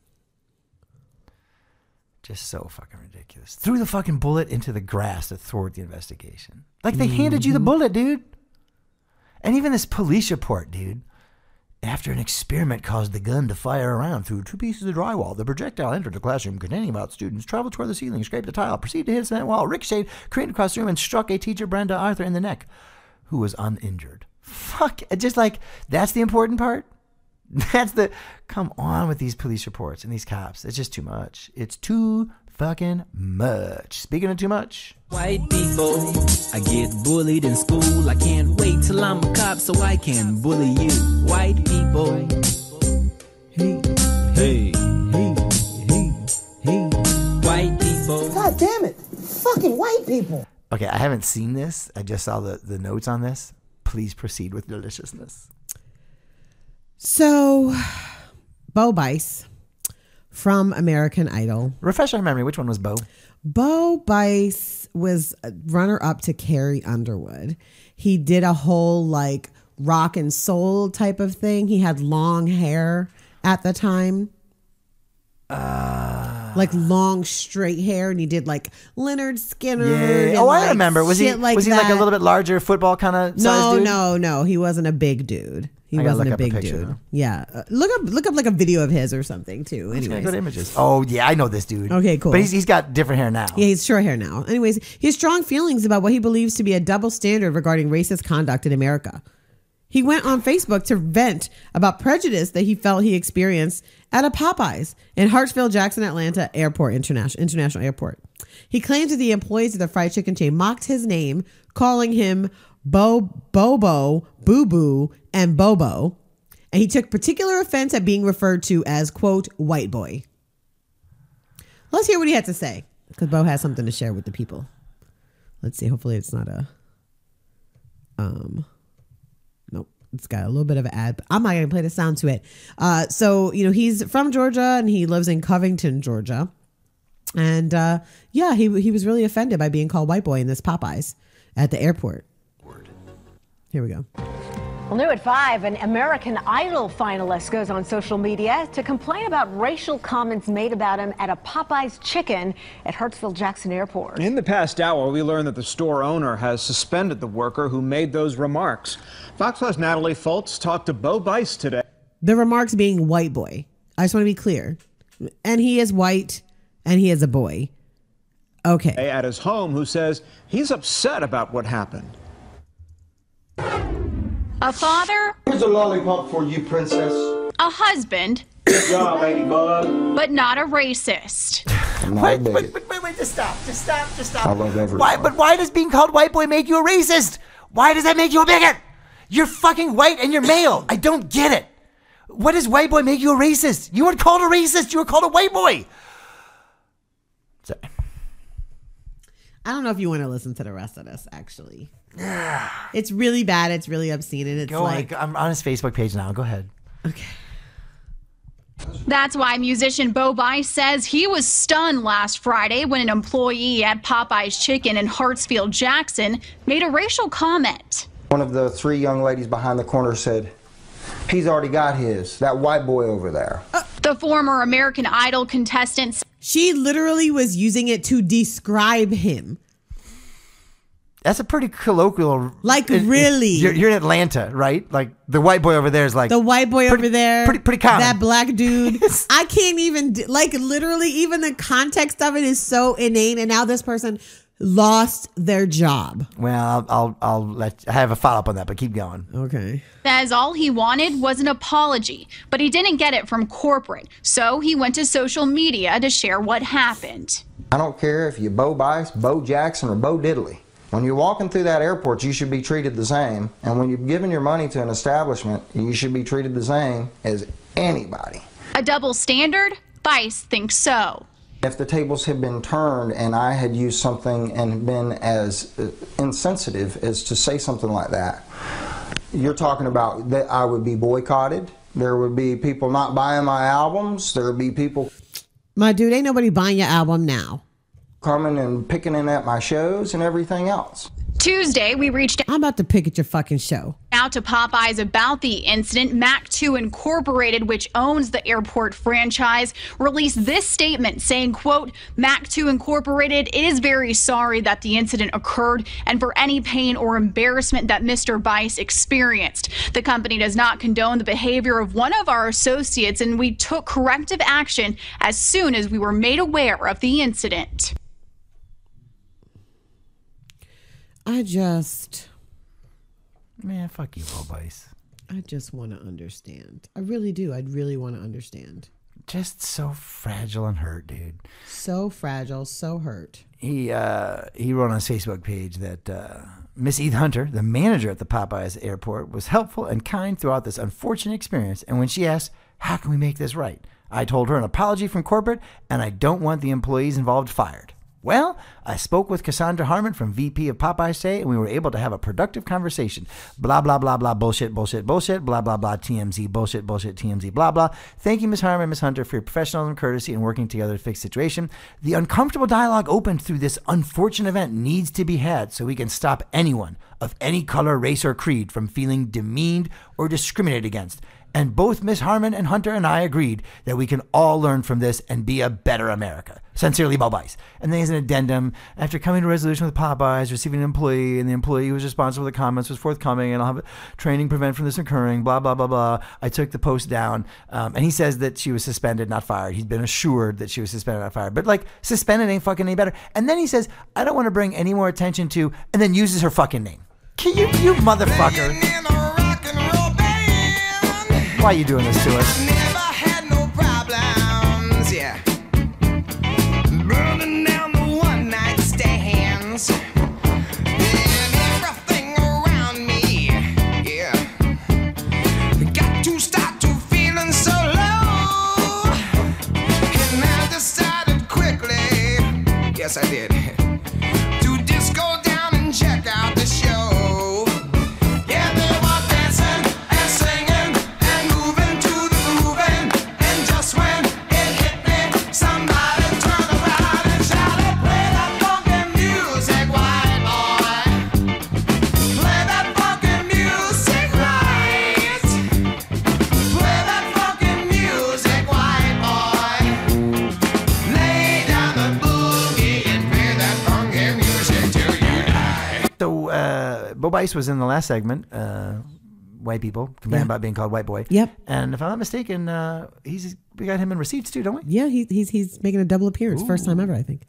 Just so fucking ridiculous. Threw the fucking bullet into the grass to thwart the investigation. Like they handed you the bullet, dude. And even this police report, dude. After an experiment caused the gun to fire around through two pieces of drywall, the projectile entered the classroom containing about students, traveled toward the ceiling, scraped the tile, proceeded to hit a cement wall, ricocheted, careened across the room, and struck a teacher, Brenda Arthur, in the neck, who was uninjured. Fuck. Just like, that's the important part. That's the, come on with these police reports and these cops. It's just too much. It's too fucking much. Speaking of too much. White people, I get bullied in school. I can't wait till I'm a cop so I can bully you. White people. Hey, hey, hey, hey, hey. White people. God damn it. Fucking white people. Okay, I haven't seen this. I just saw the, the notes on this. Please proceed with deliciousness. So, Bo Bice from American Idol. Refresh our memory. Which one was Bo? Bo Bice was a runner-up to Carrie Underwood. He did a whole like rock and soul type of thing. He had long hair at the time. Uh, like long straight hair, and he did like Leonard Skinner. Yeah. and, Oh, I like, remember. Was he like was he that. like a little bit larger football kind of size No, dude? no, no. He wasn't a big dude. He I gotta wasn't look a up a big picture dude. now. Yeah, uh, look up look up like a video of his or something too. I'm just gonna Anyways, go to images. Oh yeah, I know this dude. Okay, cool. But he's he's got different hair now. Yeah, he's short hair now. Anyways, he has strong feelings about what he believes to be a double standard regarding racist conduct in America. He went on Facebook to vent about prejudice that he felt he experienced at a Popeyes in Hartsfield-Jackson Atlanta Airport International International Airport. He claims that the employees of the fried chicken chain mocked his name, calling him Bo Bobo, Boo Boo, and Bobo. And he took particular offense at being referred to as, quote, white boy. Let's hear what he had to say, because Bo has something to share with the people. Let's see. Hopefully it's not a... Um... Nope. It's got a little bit of an ad, but I'm not going to play the sound to it. Uh, so, you know, he's from Georgia and he lives in Covington, Georgia. And uh, yeah, he he was really offended by being called white boy in this Popeyes at the airport. Here we go. Well, new at five, an American Idol finalist goes on social media to complain about racial comments made about him at a Popeyes chicken at Hartsfield-Jackson Airport. In the past hour, we learned that the store owner has suspended the worker who made those remarks. Fox five's Natalie Fultz talked to Bo Bice today. The remarks being white boy. I just want to be clear. And he is white and he is a boy. Okay. At his home, who says he's upset about what happened. A father. Here's a lollipop for you, princess. A husband. Good job, ladybug. But not a racist. Wait, wait, wait, wait, wait, just stop, just stop, just stop. I love everybody. Why, but why does being called white boy make you a racist? Why does that make you a bigot? You're fucking white and you're male. I don't get it. What does white boy make you a racist? You weren't called a racist. You were called a white boy. Sorry. I don't know if you want to listen to the rest of this, actually. It's really bad. It's really obscene. And it's Go like... on, I'm on his Facebook page now. Go ahead. Okay. That's why musician Bo Bice says he was stunned last Friday when an employee at Popeye's Chicken in Hartsfield, Jackson made a racial comment. One of the three young ladies behind the corner said, "He's already got his, that white boy over there." Uh, the former American Idol contestant. She literally was using it to describe him. That's a pretty colloquial. Like, it, really? It, you're, you're in Atlanta, right? Like, the white boy over there is like. The white boy pretty, over there. Pretty, pretty common. That black dude. I can't even, like, literally, even the context of it is so inane. And now this person lost their job. Well, I'll, I'll, I'll let. I have a follow up on that, but keep going. Okay. Says all he wanted was an apology, but he didn't get it from corporate. So he went to social media to share what happened. I don't care if you're Bo Bice, Bo Jackson, or Bo Diddley. When you're walking through that airport, you should be treated the same. And when you're giving your money to an establishment, you should be treated the same as anybody. A double standard? Bice thinks so. If the tables had been turned and I had used something and been as insensitive as to say something like that, you're talking about that I would be boycotted. There would be people not buying my albums. There would be people... My dude, ain't nobody buying your album now. Coming and picking in at my shows and everything else. Tuesday, we reached I'm about to pick at your fucking show. out to Popeyes about the incident. Mac two Incorporated, which owns the airport franchise, released this statement saying, quote, Mac two Incorporated is very sorry that the incident occurred and for any pain or embarrassment that Mister Bice experienced. The company does not condone the behavior of one of our associates, and we took corrective action as soon as we were made aware of the incident. I just... Man, fuck you, Bo Bice. I just want to understand. I really do. I'd really want to understand. Just so fragile and hurt, dude. So fragile, so hurt. He uh, he wrote on his Facebook page that uh, Miss Eve Hunter, the manager at the Popeyes airport, was helpful and kind throughout this unfortunate experience. And when she asked, how can we make this right? I told her an apology from corporate, and I don't want the employees involved fired. Well, I spoke with Cassandra Harmon from V P of Popeyes today, and we were able to have a productive conversation. Blah, blah, blah, blah, bullshit, bullshit, bullshit, blah, blah, blah, T M Z, bullshit, bullshit, T M Z, blah, blah. Thank you, Miz Harmon and Miz Hunter, for your professionalism, courtesy, and working together to fix the situation. The uncomfortable dialogue opened through this unfortunate event needs to be had so we can stop anyone of any color, race, or creed from feeling demeaned or discriminated against. And both Miz Harmon and Hunter and I agreed that we can all learn from this and be a better America. Sincerely, Bo Bice. And then there's an addendum. After coming to a resolution with Popeyes, receiving an employee, and the employee who was responsible for the comments was forthcoming, and I'll have training prevent from this occurring, blah, blah, blah, blah. I took the post down. Um, and he says that she was suspended, not fired. He's been assured that she was suspended, not fired. But, like, suspended ain't fucking any better. And then he says, I don't want to bring any more attention to, and then uses her fucking name. Can you, you motherfucker. Why are you doing this to us? Never had no problems, yeah. Burning down the one night stands. And everything around me, yeah. Got to start to feeling so low. And I decided quickly, yes I did, to just go down and check out the show. Yeah, they were dancing and singing. So, uh, Bo Bice was in the last segment, uh, white people complaining Yeah. about being called white boy. Yep. And if I'm not mistaken, uh, he's we got him in receipts too, don't we? Yeah, he, he's he's making a double appearance, first time ever, I think.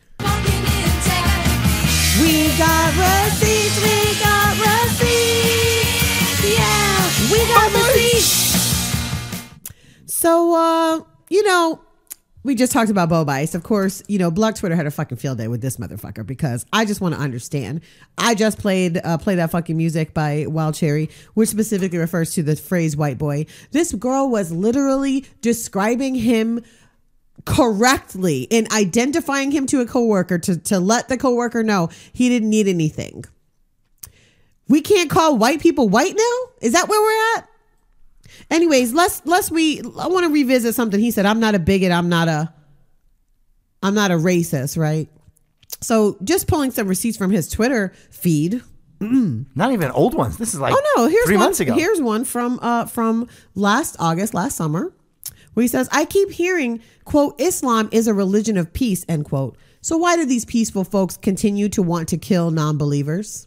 We got receipts, we got receipts, yeah, we got receipts. So, uh, you know, we just talked about Bo Bice. Of course, you know, Blog Twitter had a fucking field day with this motherfucker because I just want to understand. I just played uh, play that fucking music by Wild Cherry, which specifically refers to the phrase white boy. This girl was literally describing him correctly in identifying him to a coworker to, to let the coworker know he didn't need anything. We can't call white people white now? Is that where we're at? Anyways, let's let's we I want to revisit something he said. I'm not a bigot. I'm not a I'm not a racist, right? So just pulling some receipts from his Twitter feed. Mm. Not even old ones. This is like oh no, here's three one, months ago. Here's one from uh from last August, last summer, where he says, I keep hearing, quote, Islam is a religion of peace, end quote. So why do these peaceful folks continue to want to kill non-believers?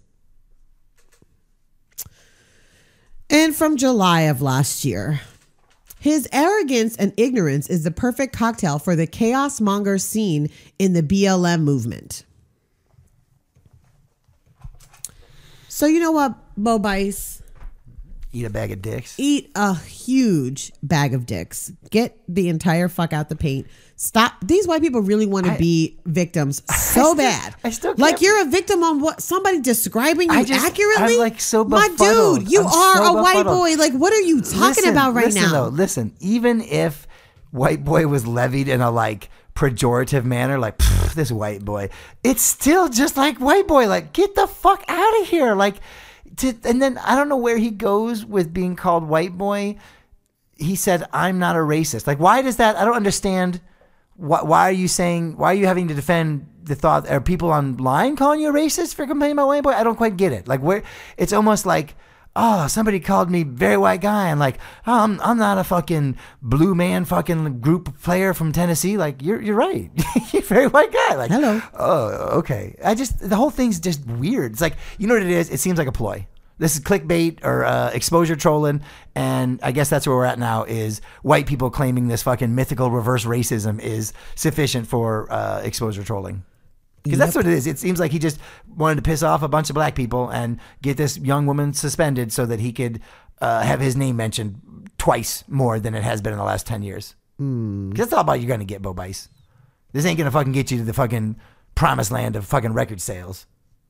And from July of last year, his arrogance and ignorance is the perfect cocktail for the chaos monger seen in the B L M movement. So you know what, Bo Bice? Eat a bag of dicks. Eat a huge bag of dicks. Get the entire fuck out the paint. Stop. These white people really want to be victims so I still, bad. I still can't. Like you're a victim on what somebody describing you I just, accurately. I'm like so My befuddled. dude, you I'm are so a white befuddled. boy. Like what are you talking Listen, about right listen, now? Though, listen, even if white boy was levied in a like pejorative manner, like this white boy, it's still just like white boy. Like get the fuck out of here. Like, to, and then I don't know where he goes with being called white boy. He said, "I'm not a racist." Like, why does that? I don't understand. Why, why are you saying? Why are you having to defend the thought? Are people online calling you a racist for complaining about white boy? I don't quite get it. Like, where it's almost like, oh, somebody called me very white guy, and like, oh, I'm I'm not a fucking blue man, fucking group player from Tennessee. Like, you're you're right. You're a very white guy. Like, hello. Oh, okay. I just the whole thing's just weird. It's like, you know what it is? It seems like a ploy. This is clickbait or uh, exposure trolling, and I guess that's where we're at now. Is white people claiming this fucking mythical reverse racism is sufficient for uh, exposure trolling? Because Yep. that's what it is. It seems like he just wanted to piss off a bunch of black people and get this young woman suspended so that he could uh, have his name mentioned twice more than it has been in the last ten years. Mm. 'Cause that's all about you're going to get, Bo Bice. This ain't going to fucking get you to the fucking promised land of fucking record sales.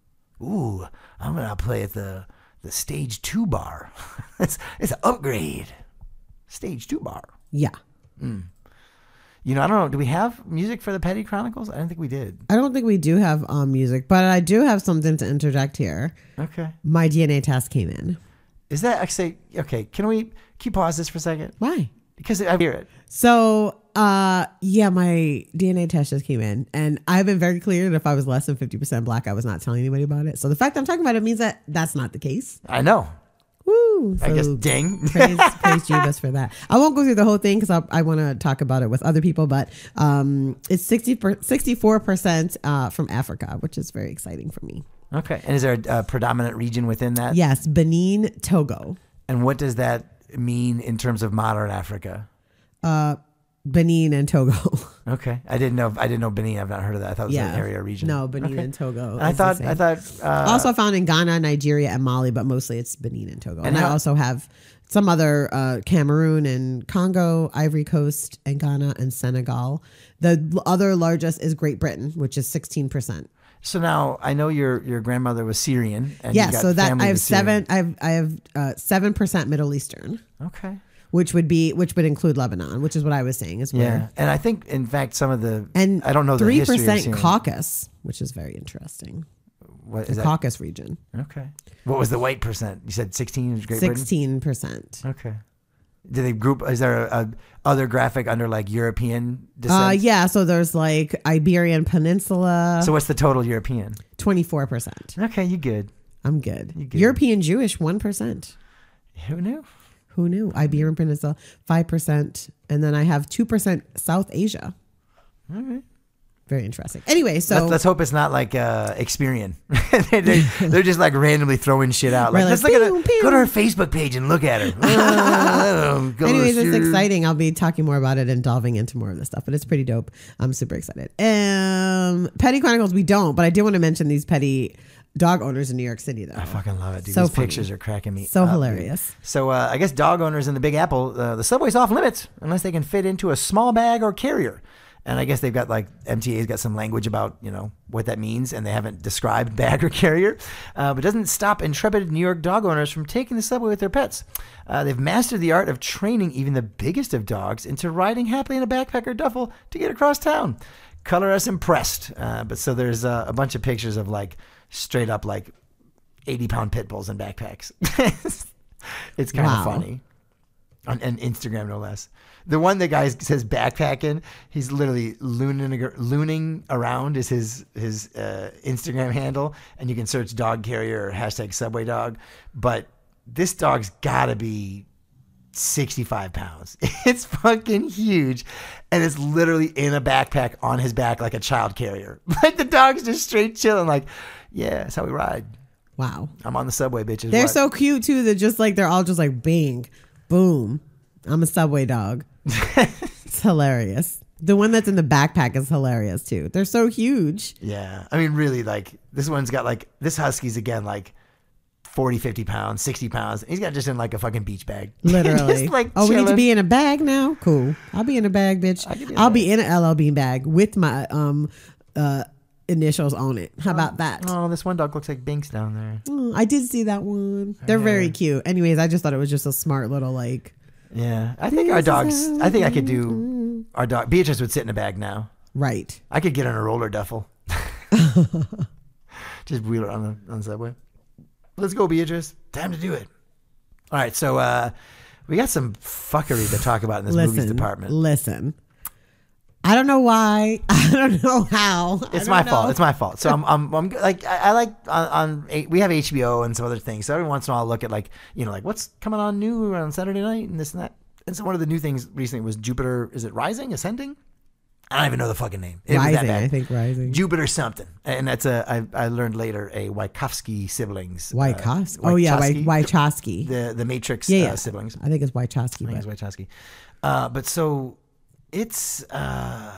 Ooh, I'm going to play at the the stage two bar. it's it's an upgrade. Stage two bar. Yeah. Mm. You know, I don't know. Do we have music for the Petty Chronicles? I don't think we did. I don't think we do have um, music, but I do have something to interject here. Okay. My D N A test came in. Is that actually okay? Can we can you pause this for a second? Why? Because I hear it. So, uh, yeah, my D N A test just came in, and I've been very clear that if I was less than fifty percent black, I was not telling anybody about it. So the fact I'm talking about it means that that's not the case. I know. Woo! I So guess ding. praise, praise Jeebus for that. I won't go through the whole thing because I, I want to talk about it with other people, but um, it's sixty per, sixty-four percent uh, from Africa, which is very exciting for me. Okay. And is there a, a predominant region within that? Yes, Benin, Togo. And what does that mean in terms of modern Africa? Uh, Benin and Togo. Okay, I didn't know. I didn't know Benin. I've not heard of that. I thought it was Yeah. an area or region. No, Benin Okay. and Togo. I is thought. the I same. thought. Uh, also found in Ghana, Nigeria, and Mali, but mostly it's Benin and Togo. And, And I how- also have some other uh, Cameroon and Congo, Ivory Coast, and Ghana and Senegal. The l- other largest is Great Britain, which is sixteen percent. So now I know your your grandmother was Syrian. And Yeah, you got so that family I have that's Syrian. seven. I have I have uh, seven percent Middle Eastern. Okay. Which would be which would include Lebanon, which is what I was saying is where. Yeah, and I think in fact some of the And I don't know the three history of percent Syrian. Caucasus, which is very interesting. What the is that? Caucasus region. Okay. What was the white percent? You said sixteen is Great Britain? Sixteen percent. Okay. Do they group? Is there a, a other graphic under like European descent? Uh, yeah. So there's like Iberian Peninsula. So what's the total European? Twenty-four percent. Okay, you good? I'm good. You good. European Jewish one percent. Who knew? Who knew? Iberian Peninsula five percent, and then I have two percent South Asia. All right. Very interesting. Anyway, so let's, let's hope it's not like uh, Experian. they're, they're just like randomly throwing shit out. Like, Right, let's like, look at pew, her, pew. go to her Facebook page and look at her. Uh, go anyways, it's to- exciting. I'll be talking more about it and delving into more of this stuff, but it's pretty dope. I'm super excited. Um, Petty Chronicles, we don't, but I did want to mention these petty dog owners in New York City, though. I fucking love it, dude. So These funny. pictures are cracking me So up, hilarious. dude. So uh, I guess dog owners in the Big Apple, uh, the subway's off limits unless they can fit into a small bag or carrier. And I guess they've got like M T A's got some language about, you know, what that means, and they haven't described bag or carrier. Uh, but it doesn't stop intrepid New York dog owners from taking the subway with their pets. Uh, they've mastered the art of training even the biggest of dogs into riding happily in a backpack or duffel to get across town. Color us impressed. Uh, but so there's uh, a bunch of pictures of like straight up like eighty pound pit bulls in backpacks. It's kind of Wow. funny. On, on Instagram, no less. The one that guy says backpacking, he's literally looning, looning around is his his uh, Instagram handle, and you can search dog carrier or hashtag subway dog. But this dog's got to be sixty-five pounds. It's fucking huge, and it's literally in a backpack on his back like a child carrier. Like the dog's just straight chilling, like, yeah, that's how we ride. Wow. I'm on the subway, bitches. They're What? so cute, too. They're just like, they're all just like, bing, boom. I'm a subway dog. It's hilarious. The one that's in the backpack is hilarious, too. They're so huge. Yeah. I mean, really, like, this one's got, like, this husky's, again, like, forty, fifty pounds, sixty pounds. He's got just in, like, a fucking beach bag. Literally. Just, like, oh, we need to chilling. be in a bag now? Cool. I'll be in a bag, bitch. be in a I'll bag. be in an L L Bean bag with my um uh initials on it. How about that? Oh, this one dog looks like Binks down there. Oh, I did see that one. They're very cute. Anyways, I just thought it was just a smart little, like... Yeah. I think our dogs, I think I could do, our dog, Beatrice would sit in a bag now. Right. I could get on a roller duffel. Just wheel her on the, on the subway. Let's go, Beatrice. Time to do it. All right. So uh, we got some fuckery to talk about in this movies Listen, department. listen. I don't know why. I don't know how. I It's don't my know. fault. It's my fault. So I'm, I'm, I'm like, I, I like on, on, A- we have H B O and some other things. So every once in a while, I'll look at like, you know, like what's coming on new on Saturday night and this and that. And so one of the new things recently was Jupiter. Is it Rising, Ascending? I don't even know the fucking name. It was that Rising, bad. I think Rising. Jupiter something, and that's a. I, I learned later a Wachowski siblings. uh, Wachowski. Oh, yeah, Wachowski. Wach- Wachowski. The the Matrix Yeah, uh, yeah. siblings. I think it's Wachowski. I think But it's Wachowski. Uh, but so it's. Uh,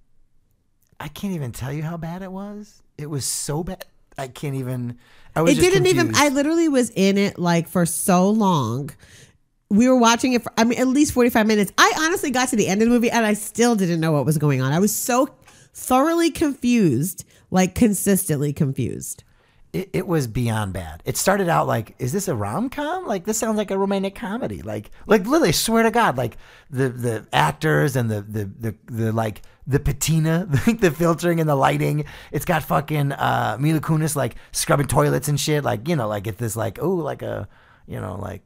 I can't even tell you how bad it was. It was so bad. I can't even. I was it just didn't even. confused. I literally was in it like for so long. We were watching it for, I mean, at least forty-five minutes. I honestly got to the end of the movie and I still didn't know what was going on. I was so thoroughly confused, like consistently confused. It, it was beyond bad. It started out like, is this a rom-com? Like, this sounds like a romantic comedy. Like, like literally, swear to God, like the the actors and the the the, the like the patina, like the filtering and the lighting. It's got fucking uh, Mila Kunis like scrubbing toilets and shit. Like, you know, like it's this like oh like a you know like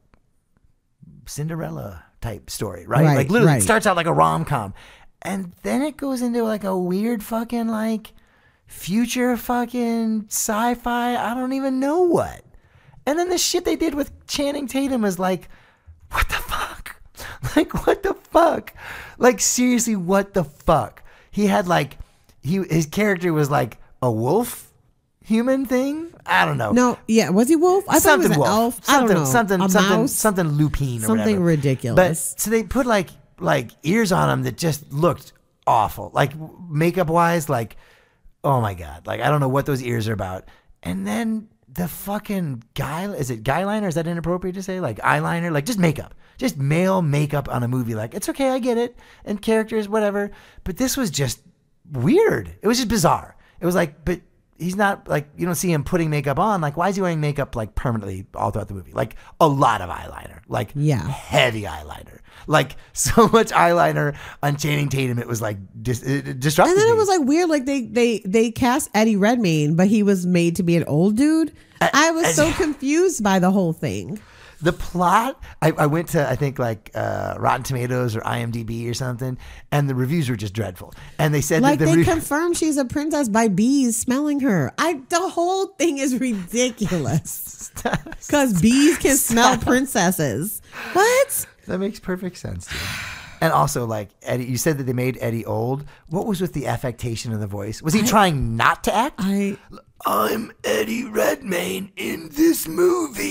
Cinderella type story, right? Right, like literally, right. it starts out like a rom-com, and then it goes into like a weird fucking like. Future fucking sci-fi, I don't even know what. And then the shit they did with Channing Tatum is like, what the fuck? Like, what the fuck? Like, seriously, what the fuck? He had like, he his character was like a wolf human thing? I don't know. No, yeah, was he wolf? I something thought he was wolf. an elf. Something, I don't know. something, a something, mouse? something lupine or Something whatever. ridiculous. But so they put like, like ears on him that just looked awful. Like makeup wise, like, oh my God. Like, I don't know what those ears are about. And then the fucking guy, is it guy liner? Is that inappropriate to say? Like eyeliner? Like just makeup. Just male makeup on a movie. Like, it's okay, I get it. And characters, whatever. But this was just weird. It was just bizarre. It was like, but he's not like, you don't see him putting makeup on. Like, why is he wearing makeup like permanently all throughout the movie? Like a lot of eyeliner. Like yeah. heavy eyeliner. Like so much eyeliner on Channing Tatum. It was like dis- it disrupted And then me. it was like weird, like they they they cast Eddie Redmayne, but he was made to be an old dude. I was so confused by the whole thing. The plot, I, I went to, I think, like uh, Rotten Tomatoes or IMDb or something, and the reviews were just dreadful. And they said Like that the they re- confirmed she's a princess by bees smelling her. I the whole thing is ridiculous. Because bees can smell princesses. What? That makes perfect sense, dude. And also, like, Eddie, you said that they made Eddie old. What was with the affectation of the voice? Was he I, trying not to act? I, I'm Eddie Redmayne in this movie.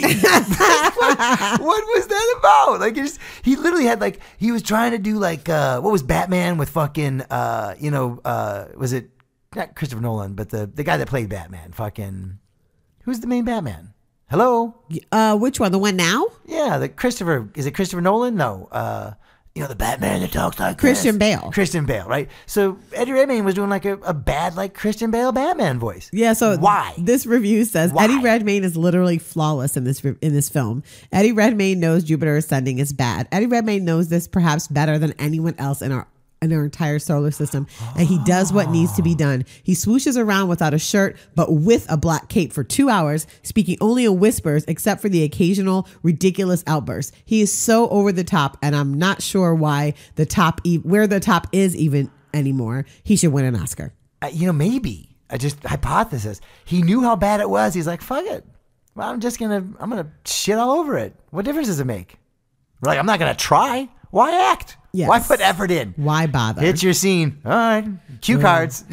what, what was that about? Like, just, he literally had, like, he was trying to do, like, uh, what was Batman with fucking, uh, you know, uh, was it, not Christopher Nolan, but the, the guy that played Batman, fucking, who's the main Batman? Hello? Uh, which one? The one now? Yeah, the Christopher, is it Christopher Nolan? No, uh, you know, the Batman that talks like Christian this. Bale. Christian Bale, right? So Eddie Redmayne was doing like a, a bad, like Christian Bale Batman voice. Yeah. So why? This review says Why? Eddie Redmayne is literally flawless in this in this film. Eddie Redmayne knows Jupiter Ascending is bad. Eddie Redmayne knows this perhaps better than anyone else in our in our entire solar system, and he does what needs to be done. He swooshes around without a shirt, but with a black cape for two hours, speaking only in whispers, except for the occasional ridiculous outbursts. He is so over the top, and I'm not sure why the top, e- where the top is even anymore. He should win an Oscar. Uh, you know, maybe. I just hypothesis. He knew how bad it was. He's like, fuck it. Well, I'm just gonna, I'm gonna shit all over it. What difference does it make? Like, I'm not gonna try. Why act? Yes. Why put effort in? Why bother? It's your scene. All right. Cue Yeah. cards.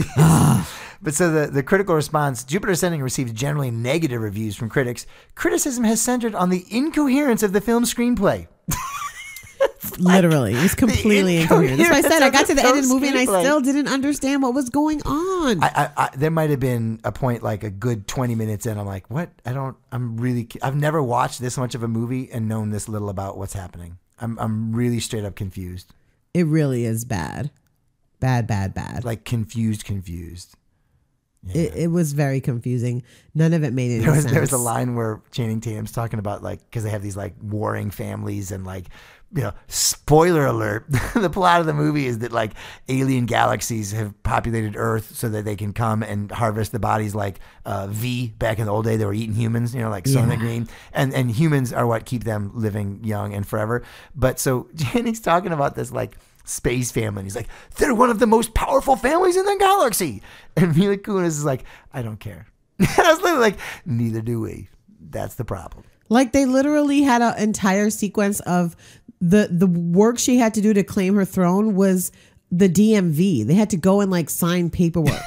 But so the, the critical response, Jupiter Ascending received generally negative reviews from critics. Criticism has centered on the incoherence of the film's screenplay. Literally. It was completely incoherent. That's why I said I got to the end of the movie and I Screenplay. still didn't understand what was going on. I, I, I, there might have been a point like a good twenty minutes in. I'm like, what? I don't, I'm really, I've never watched this much of a movie and known this little about what's happening. I'm, I'm really straight up confused. It really is bad. Bad, bad, bad. Like confused, confused. Yeah. It, it was very confusing. None of it made any There was, sense. there was a line where Channing Tatum's talking about like, because they have these like warring families and like, you know, spoiler alert, the plot of the movie is that like alien galaxies have populated Earth so that they can come and harvest the bodies like uh, V back in the old day. They were eating humans, you know, like Soylent Yeah. Green. And, and humans are what keep them living young and forever. But so Channing's talking about this like space family. And he's like, they're one of the most powerful families in the galaxy. And Mila Kunis is like, I don't care. And I was literally like, neither do we. That's the problem. Like they literally had an entire sequence of the the work she had to do to claim her throne was the D M V. They had to go and like sign paperwork.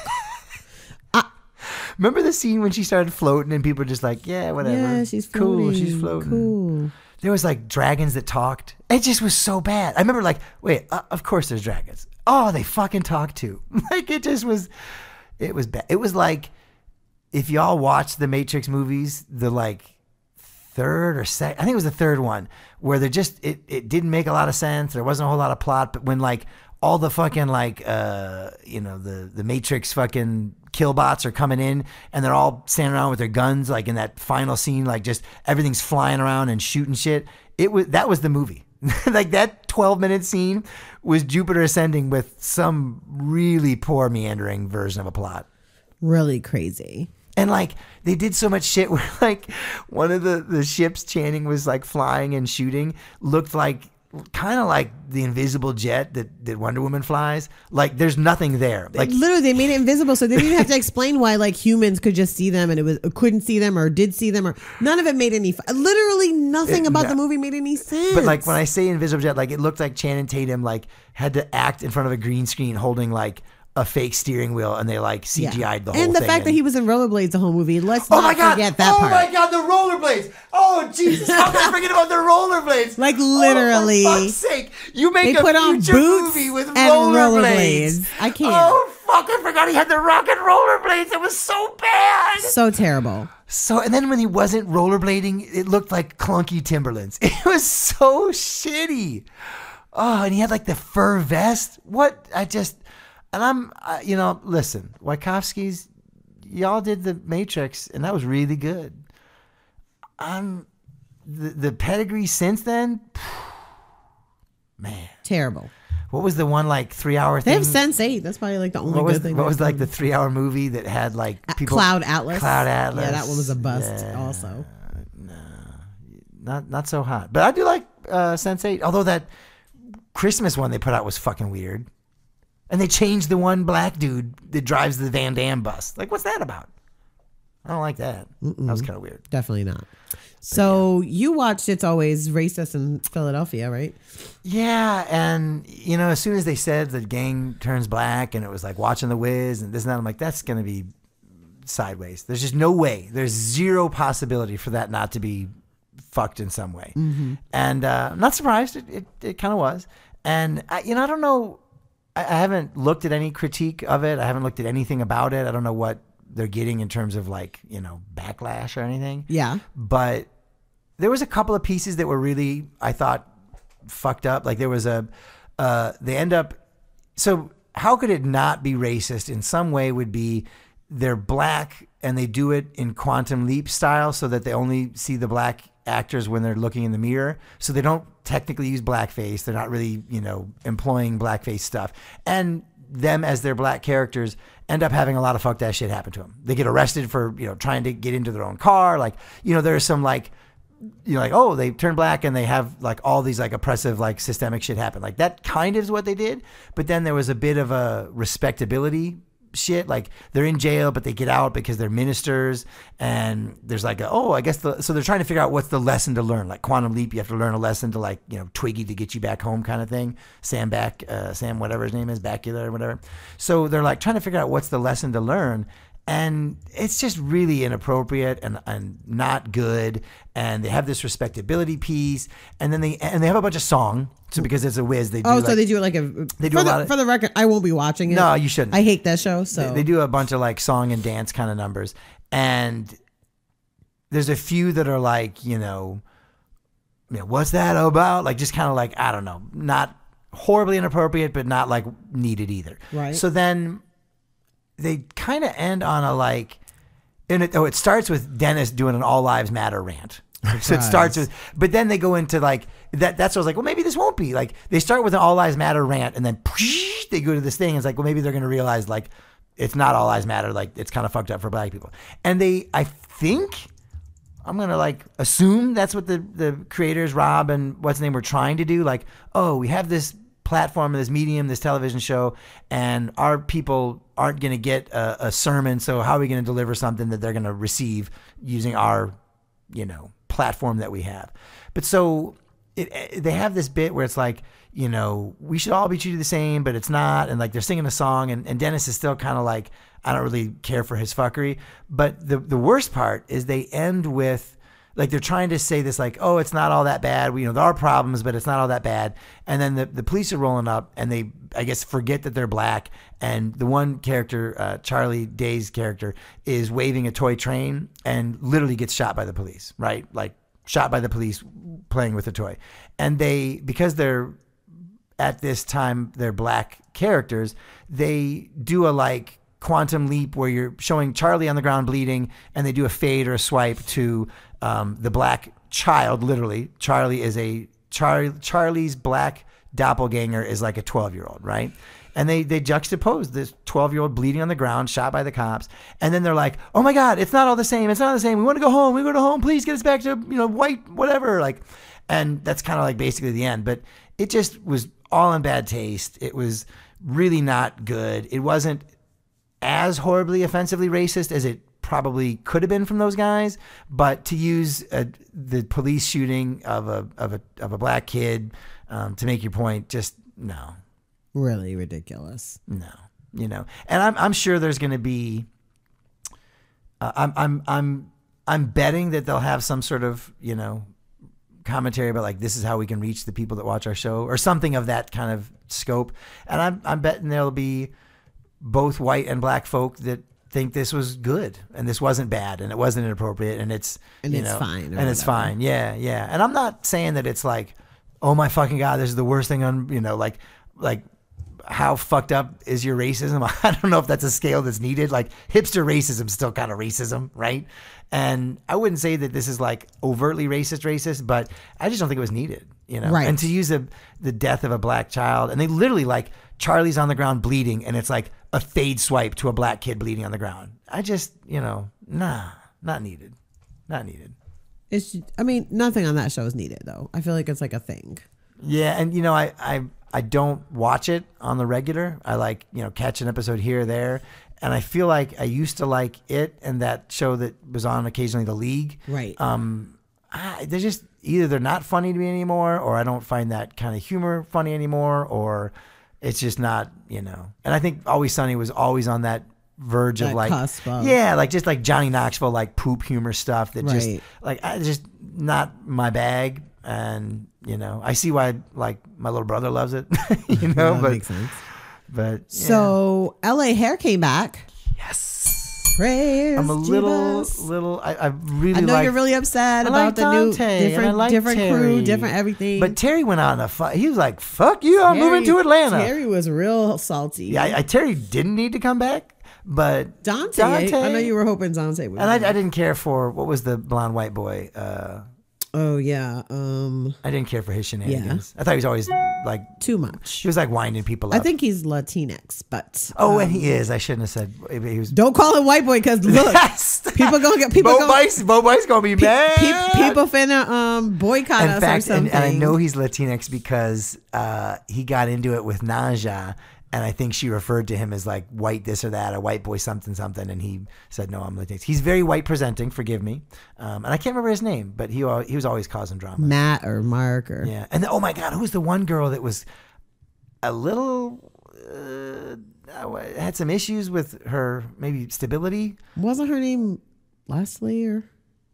Remember the scene when she started floating and people were just like, yeah, whatever. Yeah, she's cool. floating. She's floating. Cool. There was like dragons that talked. It just was so bad. I remember like, wait, uh, of course there's dragons. Oh, they fucking talk too. Like it just was, it was bad. It was like, if y'all watched the Matrix movies, the like third or second, I think it was the third one, where they just, it, it didn't make a lot of sense. There wasn't a whole lot of plot, but when like all the fucking like, uh, you know, the, the Matrix fucking killbots are coming in and they're all standing around with their guns, like in that final scene, like just everything's flying around and shooting shit. It was, that was the movie. Like that twelve minute scene was Jupiter Ascending with some really poor meandering version of a plot. Really crazy. And like they did so much shit where like one of the, the ships Channing was like flying and shooting looked like kind of like the invisible jet that, that Wonder Woman flies. Like there's nothing there. Like literally they made it invisible, so they didn't even have to explain why like humans could just see them and it was couldn't see them or did see them, or none of it made any literally nothing It- about no. the movie made any sense. But like when I say invisible jet, like it looked like Channing Tatum like had to act in front of a green screen holding like a fake steering wheel and they like C G I'd the whole and the thing. fact that he was in rollerblades the whole movie. Let's Oh not my god! forget that oh part. my god, the rollerblades! Oh Jesus! How can I forget about the rollerblades? Like literally, oh, for fuck's sake! You make they a put on future boots movie with and rollerblades. rollerblades. I can't. Oh fuck! I forgot he had the rocket rollerblades. It was so bad. So terrible. So and then when he wasn't rollerblading, it looked like clunky Timberlands. It was so shitty. Oh, and he had like the fur vest. What? I just. And I'm, uh, you know, listen, Wachowskis, y'all did the Matrix, and that was really good. I'm the, the pedigree since then, man, terrible. What was the one like three hour They thing? have Sense eight. That's probably like the only what was, good thing. what was they've like the done. three hour movie that had like people? Cloud Atlas. Cloud Atlas. Yeah, that one was a bust. Yeah. Also, Not not so hot, but I do like uh, Sense eight. Although that Christmas one they put out was fucking weird. And they changed the one black dude that drives the Van Damme bus. Like, what's that about? I don't like that. Mm-mm. That was kind of weird. Definitely not. So yeah. You watched It's Always Racist in Philadelphia, right? Yeah, and you know, as soon as they said the gang turns black, and it was like watching The Wiz and this and that, I'm like, that's gonna be sideways. There's just no way. There's zero possibility for that not to be fucked in some way. Mm-hmm. And uh, I'm not surprised. It it, it kind of was. And I, you know, I don't know. I, I haven't looked at any critique of it. I haven't looked at anything about it. I don't know what they're getting in terms of like, you know, backlash or anything. Yeah. But there was a couple of pieces that were really, I thought, fucked up. Like there was a, uh, they end up, so how could it not be racist in some way would be they're black and they do it in Quantum Leap style so that they only see the black actors when they're looking in the mirror. So they don't technically use blackface. They're not really, you know, employing blackface stuff. And them as their black characters end up having a lot of fucked ass shit happen to them. They get arrested for, you know, trying to get into their own car. Like, you know, there's some like, you know, like, oh, they turn black and they have like all these like oppressive, like systemic shit happen. Like that kind of is what they did. But then there was a bit of a respectability shit. Like they're in jail, but they get out because they're ministers. And there's like, a, oh, I guess the, so they're trying to figure out what's the lesson to learn. Like Quantum Leap, you have to learn a lesson to like, you know, Twiggy to get you back home kind of thing. Sam back, uh, Sam, whatever his name is, Bakula or whatever. So they're like trying to figure out what's the lesson to learn. And it's just really inappropriate and, and not good. And they have this respectability piece, and then they and they have a bunch of song. So because it's a Wiz, they do. Oh, like, so they do it like a. They do for a the, lot of, for the record, I won't be watching it. No, you shouldn't. I hate that show. So they, they do a bunch of like song and dance kind of numbers, and there's a few that are like, you know, you know, what's that about? Like just kind of like, I don't know, not horribly inappropriate, but not like needed either. Right. So then they kind of end on a like, and it, oh, it starts with Dennis doing an All Lives Matter rant. So it starts with, but then they go into like that. That's what I was like, well, maybe this won't be like. They start with an All Lives Matter rant, and then they go to this thing. And it's like, well, maybe they're going to realize like it's not All Lives Matter. Like it's kind of fucked up for black people. And they, I think, I'm gonna like assume that's what the the creators Rob and what's his name were trying to do. Like, oh, we have this platform, this medium, this television show, and our people aren't going to get a, a sermon. So how are we going to deliver something that they're going to receive using our, you know, platform that we have? But so it, it, they have this bit where it's like, you know, we should all be treated the same, but it's not. And like they're singing a song, and, and Dennis is still kind of like, I don't really care for his fuckery. But the the worst part is they end with, like they're trying to say this like, oh, it's not all that bad. We, you know, there are problems, but it's not all that bad. And then the, the police are rolling up, and they, I guess, forget that they're black. And the one character, uh, Charlie Day's character, is waving a toy train and literally gets shot by the police, right? Like shot by the police playing with a toy. And they, because they're at this time, they're black characters, they do a like Quantum Leap where you're showing Charlie on the ground bleeding, and they do a fade or a swipe to um, the black child. Literally, Charlie is a Char- Charlie's black doppelganger is like a twelve year old, right? And they they juxtapose this twelve year old bleeding on the ground, shot by the cops, and then they're like, "Oh my God, it's not all the same. It's not the same. We want to go home. We go to home. Please get us back to, you know, white whatever." Like, and that's kind of like basically the end. But it just was all in bad taste. It was really not good. It wasn't as horribly offensively racist as it probably could have been from those guys, but to use a, the police shooting of a of a of a black kid um, to make your point, just no, really ridiculous. No, you know, and I'm I'm sure there's going to be. Uh, I'm I'm I'm I'm betting that they'll have some sort of, you know, commentary about like, this is how we can reach the people that watch our show or something of that kind of scope, and I'm I'm betting there'll be both white and black folk that think this was good and this wasn't bad and it wasn't inappropriate and it's and you it's know, fine and it's fine. Yeah, yeah. And I'm not saying that it's like, oh my fucking God, this is the worst thing on, you know, like like how fucked up is your racism? I don't know if that's a scale that's needed. Like hipster racism is still kind of racism, right? And I wouldn't say that this is like overtly racist racist, but I just don't think it was needed, you know. Right. And to use a, the death of a black child, and they literally like Charlie's on the ground bleeding, and it's like a fade swipe to a black kid bleeding on the ground. I just, you know, nah, not needed. Not needed. It's, I mean, nothing on that show is needed, though. I feel like it's like a thing. Yeah, and, you know, I, I I don't watch it on the regular. I like, you know, catch an episode here or there. And I feel like I used to like it and that show that was on occasionally, The League. Right. Um, I, they're just either they're not funny to me anymore, or I don't find that kind of humor funny anymore, or it's just not, you know. And I think Always Sunny was always on that verge That of like, cusp of- yeah, like just like Johnny Knoxville, like poop humor stuff that just Right. like I just not my bag. And you know, I see why like my little brother loves it, you know. That but makes sense. but yeah. So L A Hair came back. Yes. Praise I'm a little, Jesus. little. I, I really. I know like, you're really upset I about like the new Dante, and I different like different crew, Terry. different everything. But Terry went out in a fight. He was like, "Fuck you! I'm moving to Atlanta." Terry was real salty. Yeah, I, I, Terry didn't need to come back, but Dante, Dante I know you were hoping Dante would. and I, come I back. didn't care for what was the blonde white boy. Uh, Oh yeah. Um. I didn't care for his shenanigans. I thought he was always like too much. He was like winding people up. I think he's Latinx, but Oh, um, and he is. I shouldn't have said he was. Don't call him white boy because look, people gonna get people. Bo gonna, Bice, Bo Bice gonna be pe- mad. pe- people finna um boycott In us or fact, something. and, and I know he's Latinx because uh, he got into it with Naja, and I think she referred to him as like white this or that, a white boy something something, and he said, "No, I'm Latinx." He's very white presenting. Forgive me, um, and I can't remember his name, but he al- he was always causing drama. Matt or Mark or Yeah, and the, oh my God, who was the one girl that was a little uh, had some issues with her maybe stability? wasn't her name Leslie or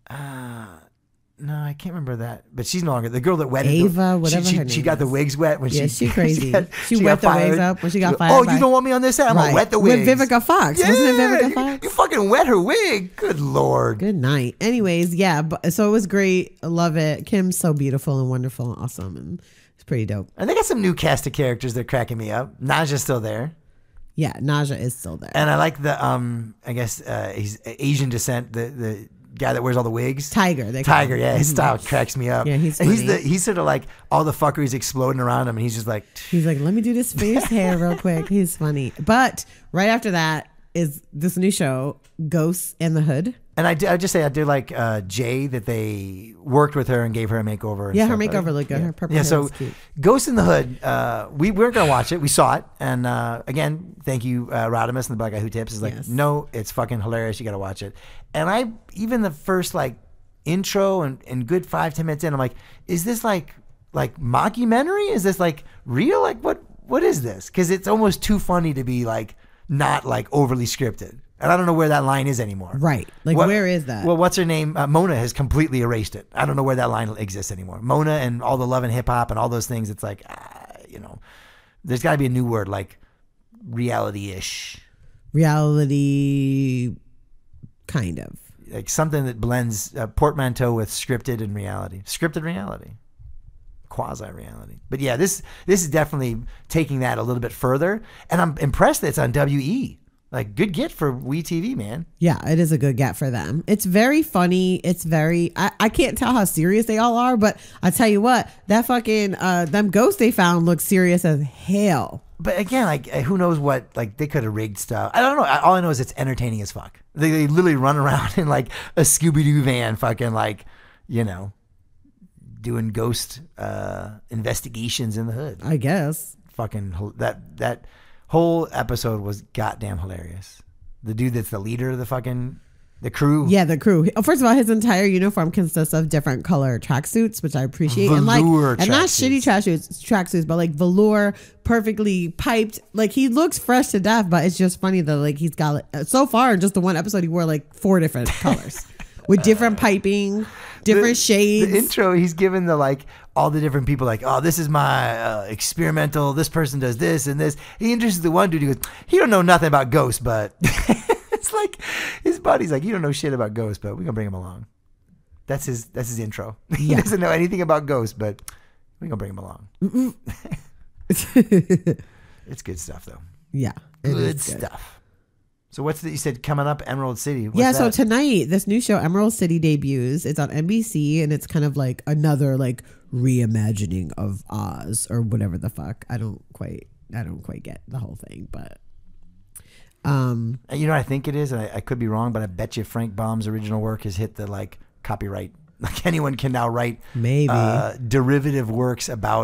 Uh, no, I can't remember that. But she's no longer the girl that wetted Ava, the, whatever She, she, her she name got the is. wigs wet when Yeah, she. she crazy. got- She got wet the wigs fired. up when she got goes, fired Oh, by- you don't want me on this set? I'm Right. gonna wet the With wigs Vivica Fox. Yeah, Wasn't it Vivica you, Fox? You fucking wet her wig. Good lord. Good night. Anyways, yeah, but so it was great. I love it. Kim's so beautiful and wonderful and awesome, and it's pretty dope. And they got some new cast of characters that are cracking me up. Naja's still there. Yeah, Naja is still there. And I like the um I guess uh he's Asian descent, the the guy that wears all the wigs. Tiger. They call Tiger, him. yeah. His Mhm. style cracks me up. Yeah, he's and he's funny. the he's sort of like all the fuckery's exploding around him and he's just like He's like, let me do this face hair real quick. He's funny. But right after that is this new show, Ghosts in the Hood. and I, did, I just say I did like uh, Jay that they worked with her and gave her a makeover. And Yeah, her stuff. makeover looked good. Yeah. Her purple Yeah, hair so was cute. Ghost in the Hood. Uh, we weren't gonna watch it. We saw it, and uh, again, thank you, uh, Rodimus and the Black Guy Who Tips. Is like, Yes. no, it's fucking hilarious. You gotta watch it. And I even the first like intro and, and good five ten minutes in, I'm like, is this like like mockumentary? Is this like real? Like what what is this? Because it's almost too funny to be like not like overly scripted. And I don't know where that line is anymore. Right. Like, What- where is that? Well, what's her name? Uh, Mona has completely erased it. I don't know where that line exists anymore. Mona and all the love and hip hop and all those things. It's like, ah, you know, there's got to be a new word like reality ish, Reality, kind of. like something that blends uh, portmanteau with scripted and reality, scripted reality, quasi reality. But yeah, this this is definitely taking that a little bit further, and I'm impressed that it's on W E. Like, good get for W E T V, man. Yeah, it is a good get for them. It's very funny. It's very, I, I can't tell how serious they all are, but I tell you what, that fucking, uh, them ghosts they found look serious as hell. But again, like, who knows what, like, they could have rigged stuff. I don't know. All I know is it's entertaining as fuck. They, they literally run around in, like, a Scooby-Doo van fucking, like, you know, doing ghost uh, investigations in the hood. I guess. Fucking, hil- that, that whole episode was goddamn hilarious. The dude that's the leader of the fucking, the crew. Yeah, the crew. First of all, his entire uniform consists of different color tracksuits, which I appreciate. and like, Velour and not tracksuits. shitty tracksuits, tracksuits, but like velour, perfectly piped. Like, he looks fresh to death, but it's just funny that like he's got like, so far in just the one episode he wore like four different colors with different piping, different the, shades. The intro, he's given the like all the different people like, oh, this is my uh, experimental. This person does this and this. He introduces the one dude. He goes, he don't know nothing about ghosts, but it's like his buddy's like, you don't know shit about ghosts, but we gonna bring him along. That's his. That's his intro. He Yeah. doesn't know anything about ghosts, but we gonna bring him along. It's good stuff though. Yeah, it good, is good. stuff. So what's that you said coming up? Emerald City. What's yeah, so that? tonight this new show Emerald City debuts. It's on N B C and it's kind of like another like reimagining of Oz or whatever the fuck. I don't quite I don't quite get the whole thing, but um You know what I think it is, and I, I could be wrong, but I bet you Frank Baum's original work has hit the like copyright. Like anyone can now write maybe uh, derivative works about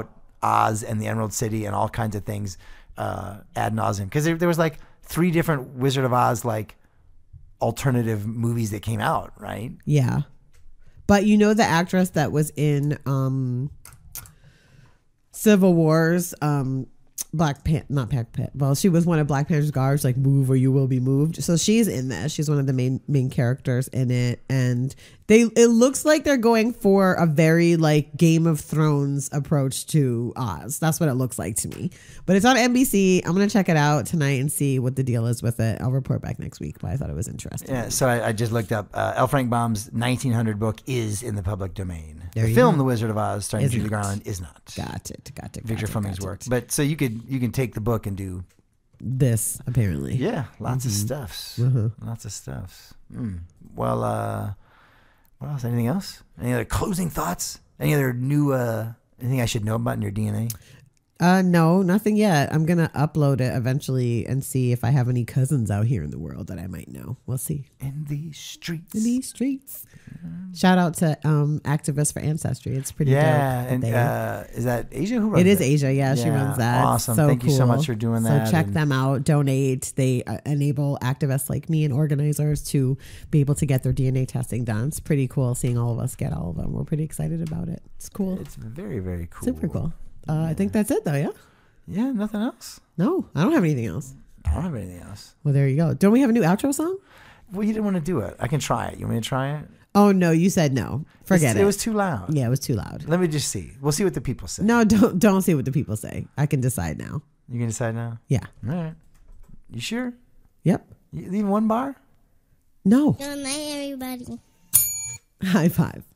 Oz and the Emerald City and all kinds of things uh, ad nauseum. Because there, there was like three different Wizard of Oz like alternative movies that came out, right? Yeah. But you know the actress that was in um, Civil War's um, Black Panther, not Black Panther. Well, she was one of Black Panther's guards, like move or you will be moved. So she's in this. She's one of the main main characters in it, and they it looks like they're going for a very like Game of Thrones approach to Oz. That's what it looks like to me. But it's on N B C. I'm gonna check it out tonight and see what the deal is with it. I'll report back next week. But I thought it was interesting. Yeah. So I, I just looked up uh, L. Frank Baum's nineteen hundred book is in the public domain. There the you film go. The Wizard of Oz, starring Is Julie not. Garland, is not. Got it. Got it. Victor got it, Fleming's got work. it. But so you could you can take the book and do This apparently. Yeah, lots Mhm. of stuffs. Mhm. Lots of stuffs. Mm. Well, uh, what else? Anything else? Any other closing thoughts? Any other new uh, anything I should know about in your D N A? Uh, no, nothing yet. I'm gonna upload it eventually and see if I have any cousins out here in the world that I might know. We'll see. In these streets. In these streets. Shout out to um Activists for Ancestry. It's pretty Yeah, dope. and They- uh, is that Asia? Who runs It is it? Asia. Yeah, she runs that. Awesome. So Thank you so cool. much for doing that. So check and- them out. Donate. They uh, enable activists like me and organizers to be able to get their D N A testing done. It's pretty cool seeing all of us get all of them. We're pretty excited about it. It's cool. It's very, very cool. Super cool. Uh, I think that's it though. Yeah. Yeah. Nothing else. No, I don't have anything else. I don't have anything else. Well, there you go. Don't we have a new outro song? Well, you didn't want to do it. I can try it. You want me to try it? Oh no, you said no. Forget It's- it. It was too loud. Yeah, it was too loud. Let me just see. We'll see what the people say. No, don't don't see what the people say. I can decide now. You can decide now? Yeah. All right. You sure? Yep. You leaving one bar? No. Good night, everybody. High five.